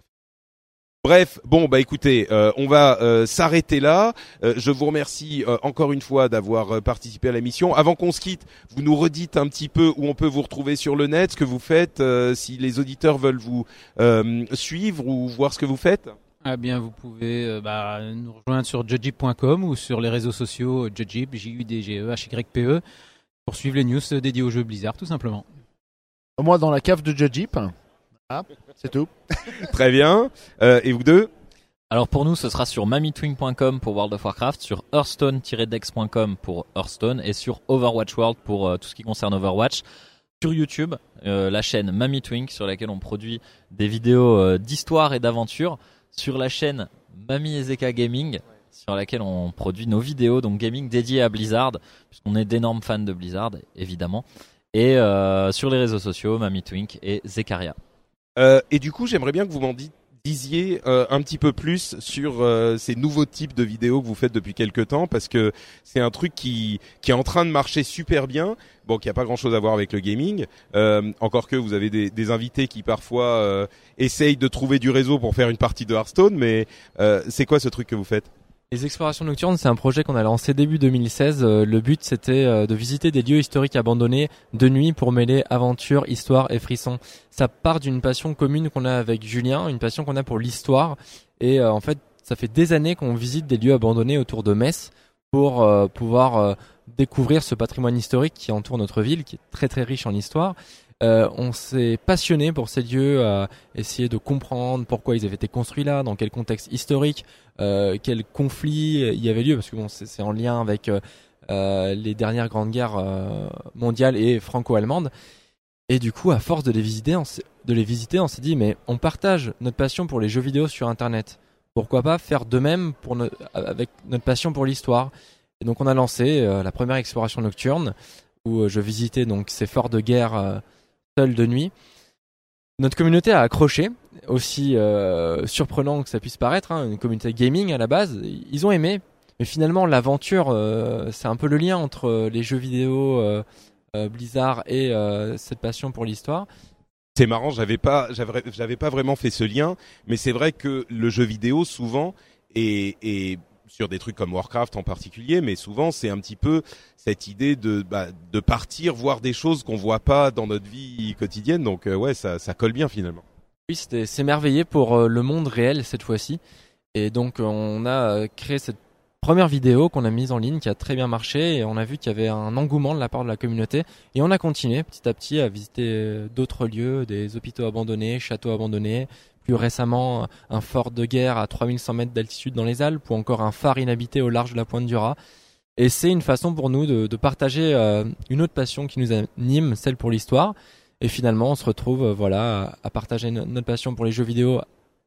Bref, bon bah écoutez, euh, on va euh, s'arrêter là. Euh, je vous remercie euh, encore une fois d'avoir euh, participé à la mission. Avant qu'on se quitte, vous nous redites un petit peu où on peut vous retrouver sur le net, ce que vous faites, euh, si les auditeurs veulent vous euh, suivre ou voir ce que vous faites. Ah bien, vous pouvez euh, bah, nous rejoindre sur judgip point com ou sur les réseaux sociaux Judgip, J U D G E H Y P E, pour suivre les news dédiées aux jeux Blizzard, tout simplement. Moi, dans la cave de Judgip. Ah, c'est tout. Très bien. Euh, et vous deux? Alors pour nous, ce sera sur mamitwing point com pour World of Warcraft, sur hearthstone tiret dex point com pour Hearthstone, et sur Overwatch World pour euh, tout ce qui concerne Overwatch. Sur YouTube, euh, la chaîne Mamitwing, sur laquelle on produit des vidéos euh, d'histoire et d'aventure. Sur la chaîne Mami Ezeka Gaming, sur laquelle on produit nos vidéos, donc gaming dédiées à Blizzard, puisqu'on est d'énormes fans de Blizzard, évidemment. Et euh, sur les réseaux sociaux, Mamitwing et Zekaria. Euh, et du coup, j'aimerais bien que vous m'en disiez euh, un petit peu plus sur euh, ces nouveaux types de vidéos que vous faites depuis quelques temps, parce que c'est un truc qui qui est en train de marcher super bien. Bon, qui a pas grand-chose à voir avec le gaming, euh, encore que vous avez des, des invités qui parfois euh, essayent de trouver du réseau pour faire une partie de Hearthstone, mais euh, c'est quoi ce truc que vous faites ? Les explorations nocturnes, c'est un projet qu'on a lancé début deux mille seize. Euh, le but, c'était euh, de visiter des lieux historiques abandonnés de nuit pour mêler aventure, histoire et frisson. Ça part d'une passion commune qu'on a avec Julien, une passion qu'on a pour l'histoire. Et euh, en fait, ça fait des années qu'on visite des lieux abandonnés autour de Metz pour euh, pouvoir euh, découvrir ce patrimoine historique qui entoure notre ville, qui est très très riche en histoire. Euh, on s'est passionné pour ces lieux, à essayer de comprendre pourquoi ils avaient été construits là, dans quel contexte historique, euh, quel conflit il y avait lieu, parce que bon, c'est, c'est en lien avec euh, les dernières grandes guerres euh, mondiales et franco-allemandes. Et du coup, à force de les visiter, on s'est, de les visiter, on s'est dit, mais on partage notre passion pour les jeux vidéo sur Internet. Pourquoi pas faire de même pour no- avec notre passion pour l'histoire. Et donc, on a lancé euh, la première exploration nocturne, où euh, je visitais donc ces forts de guerre euh, seul de nuit. Notre communauté a accroché, aussi euh, surprenant que ça puisse paraître, hein, une communauté gaming à la base. Ils ont aimé, mais finalement l'aventure, euh, c'est un peu le lien entre les jeux vidéo euh, euh, Blizzard et euh, cette passion pour l'histoire. C'est marrant, j'avais pas, j'avais, j'avais pas vraiment fait ce lien, mais c'est vrai que le jeu vidéo souvent est, est sur des trucs comme Warcraft en particulier, mais souvent c'est un petit peu cette idée de bah, de partir voir des choses qu'on voit pas dans notre vie quotidienne. Donc euh, ouais, ça ça colle bien finalement. Oui, c'était s'émerveiller pour euh, le monde réel cette fois-ci. Et donc on a euh, créé cette première vidéo qu'on a mise en ligne qui a très bien marché, et on a vu qu'il y avait un engouement de la part de la communauté, et on a continué petit à petit à visiter d'autres lieux, des hôpitaux abandonnés, châteaux abandonnés, plus récemment un fort de guerre à trois mille cent mètres d'altitude dans les Alpes, ou encore un phare inhabité au large de la Pointe du Raz. Et c'est une façon pour nous de, de partager euh, une autre passion qui nous anime, celle pour l'histoire. Et finalement, on se retrouve euh, voilà, à, à partager no- notre passion pour les jeux vidéo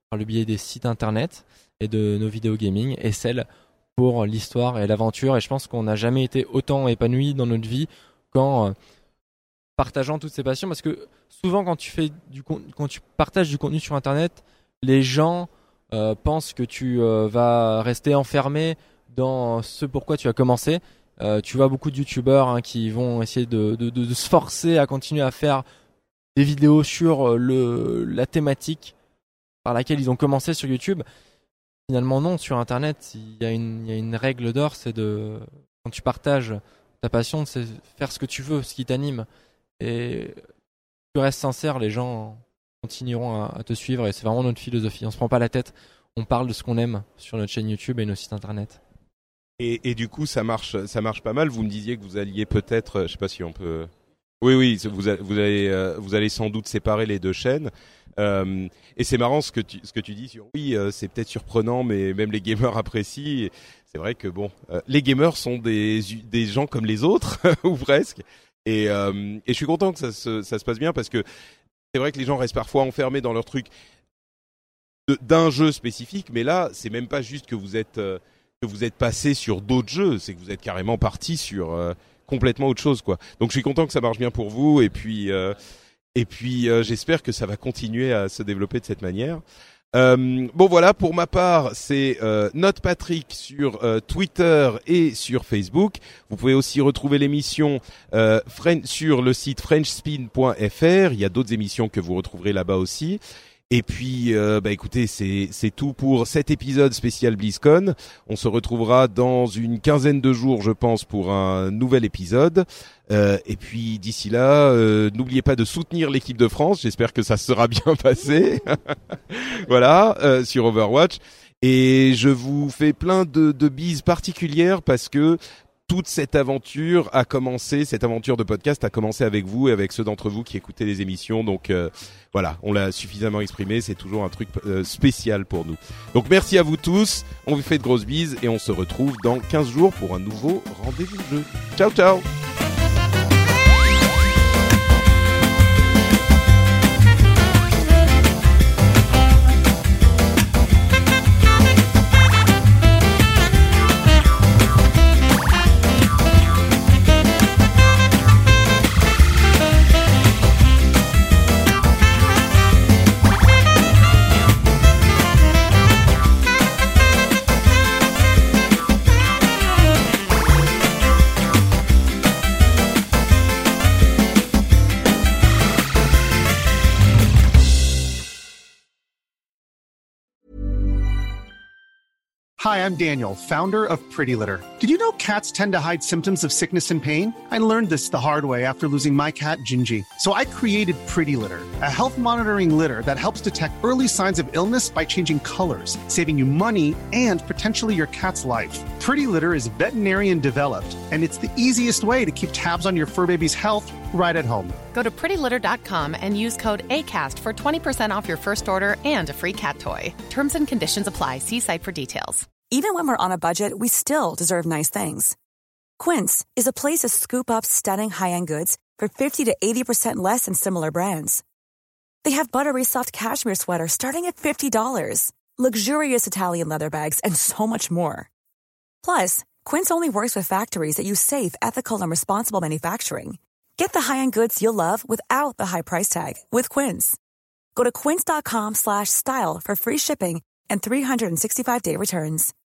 par le biais des sites internet et de nos vidéos gaming, et celle pour l'histoire et l'aventure. Et je pense qu'on n'a jamais été autant épanoui dans notre vie qu'en euh, partageant toutes ces passions, parce que souvent quand tu fais du con- quand tu partages du contenu sur internet, les gens euh, pensent que tu euh, vas rester enfermé dans ce pourquoi tu as commencé. Euh, tu vois beaucoup de youtubeurs hein, qui vont essayer de, de, de, de se forcer à continuer à faire des vidéos sur le, la thématique par laquelle ils ont commencé sur YouTube. Finalement non, sur internet il y a une, il y a une règle d'or, c'est de, quand tu partages ta passion, c'est faire ce que tu veux, ce qui t'anime, et tu restes sincère, les gens continueront à, à te suivre, et c'est vraiment notre philosophie. On se prend pas la tête, on parle de ce qu'on aime sur notre chaîne YouTube et nos sites internet. Et, et du coup, ça marche, ça marche pas mal. Vous me disiez que vous alliez peut-être, je sais pas si on peut. Oui, oui, vous, a- vous allez, euh, vous allez sans doute séparer les deux chaînes. Euh, et c'est marrant ce que tu, ce que tu dis sur. Oui, euh, c'est peut-être surprenant, mais même les gamers apprécient. C'est vrai que bon, euh, les gamers sont des, des gens comme les autres ou presque. Et, euh, et je suis content que ça se, ça se passe bien, parce que c'est vrai que les gens restent parfois enfermés dans leur truc de, d'un jeu spécifique, mais là, c'est même pas juste que vous êtes euh, que vous êtes passé sur d'autres jeux, c'est que vous êtes carrément parti sur euh, complètement autre chose, quoi. Donc je suis content que ça marche bien pour vous, et puis euh, et puis euh, j'espère que ça va continuer à se développer de cette manière. Euh, bon voilà, pour ma part, c'est euh, Note Patrick sur euh, Twitter et sur Facebook. Vous pouvez aussi retrouver l'émission euh, French, sur le site french spin point f r. Il y a d'autres émissions que vous retrouverez là-bas aussi. Et puis, euh, bah écoutez, c'est c'est tout pour cet épisode spécial BlizzCon. On se retrouvera dans une quinzaine de jours, je pense, pour un nouvel épisode. Euh, et puis d'ici là, euh, n'oubliez pas de soutenir l'équipe de France. J'espère que ça sera bien passé. Voilà, euh, sur Overwatch. Et je vous fais plein de, de bises particulières, parce que toute cette aventure a commencé, cette aventure de podcast a commencé avec vous et avec ceux d'entre vous qui écoutez les émissions. Donc euh, voilà, on l'a suffisamment exprimé, c'est toujours un truc euh, spécial pour nous. Donc merci à vous tous, on vous fait de grosses bises et on se retrouve dans quinze jours pour un nouveau rendez-vous jeu. Ciao ciao. Hi, I'm Daniel, founder of Pretty Litter. Did you know cats tend to hide symptoms of sickness and pain? I learned this the hard way after losing my cat, Gingy. So I created Pretty Litter, a health monitoring litter that helps detect early signs of illness by changing colors, saving you money and potentially your cat's life. Pretty Litter is veterinarian developed, and it's the easiest way to keep tabs on your fur baby's health right at home. Go to pretty litter dot com and use code ACAST for twenty percent off your first order and a free cat toy. Terms and conditions apply. See site for details. Even when we're on a budget, we still deserve nice things. Quince is a place to scoop up stunning high-end goods for fifty to eighty percent less than similar brands. They have buttery soft cashmere sweaters starting at fifty dollars, luxurious Italian leather bags, and so much more. Plus, Quince only works with factories that use safe, ethical, and responsible manufacturing. Get the high-end goods you'll love without the high price tag with Quince. Go to quince dot com slash style for free shipping and three sixty-five day returns.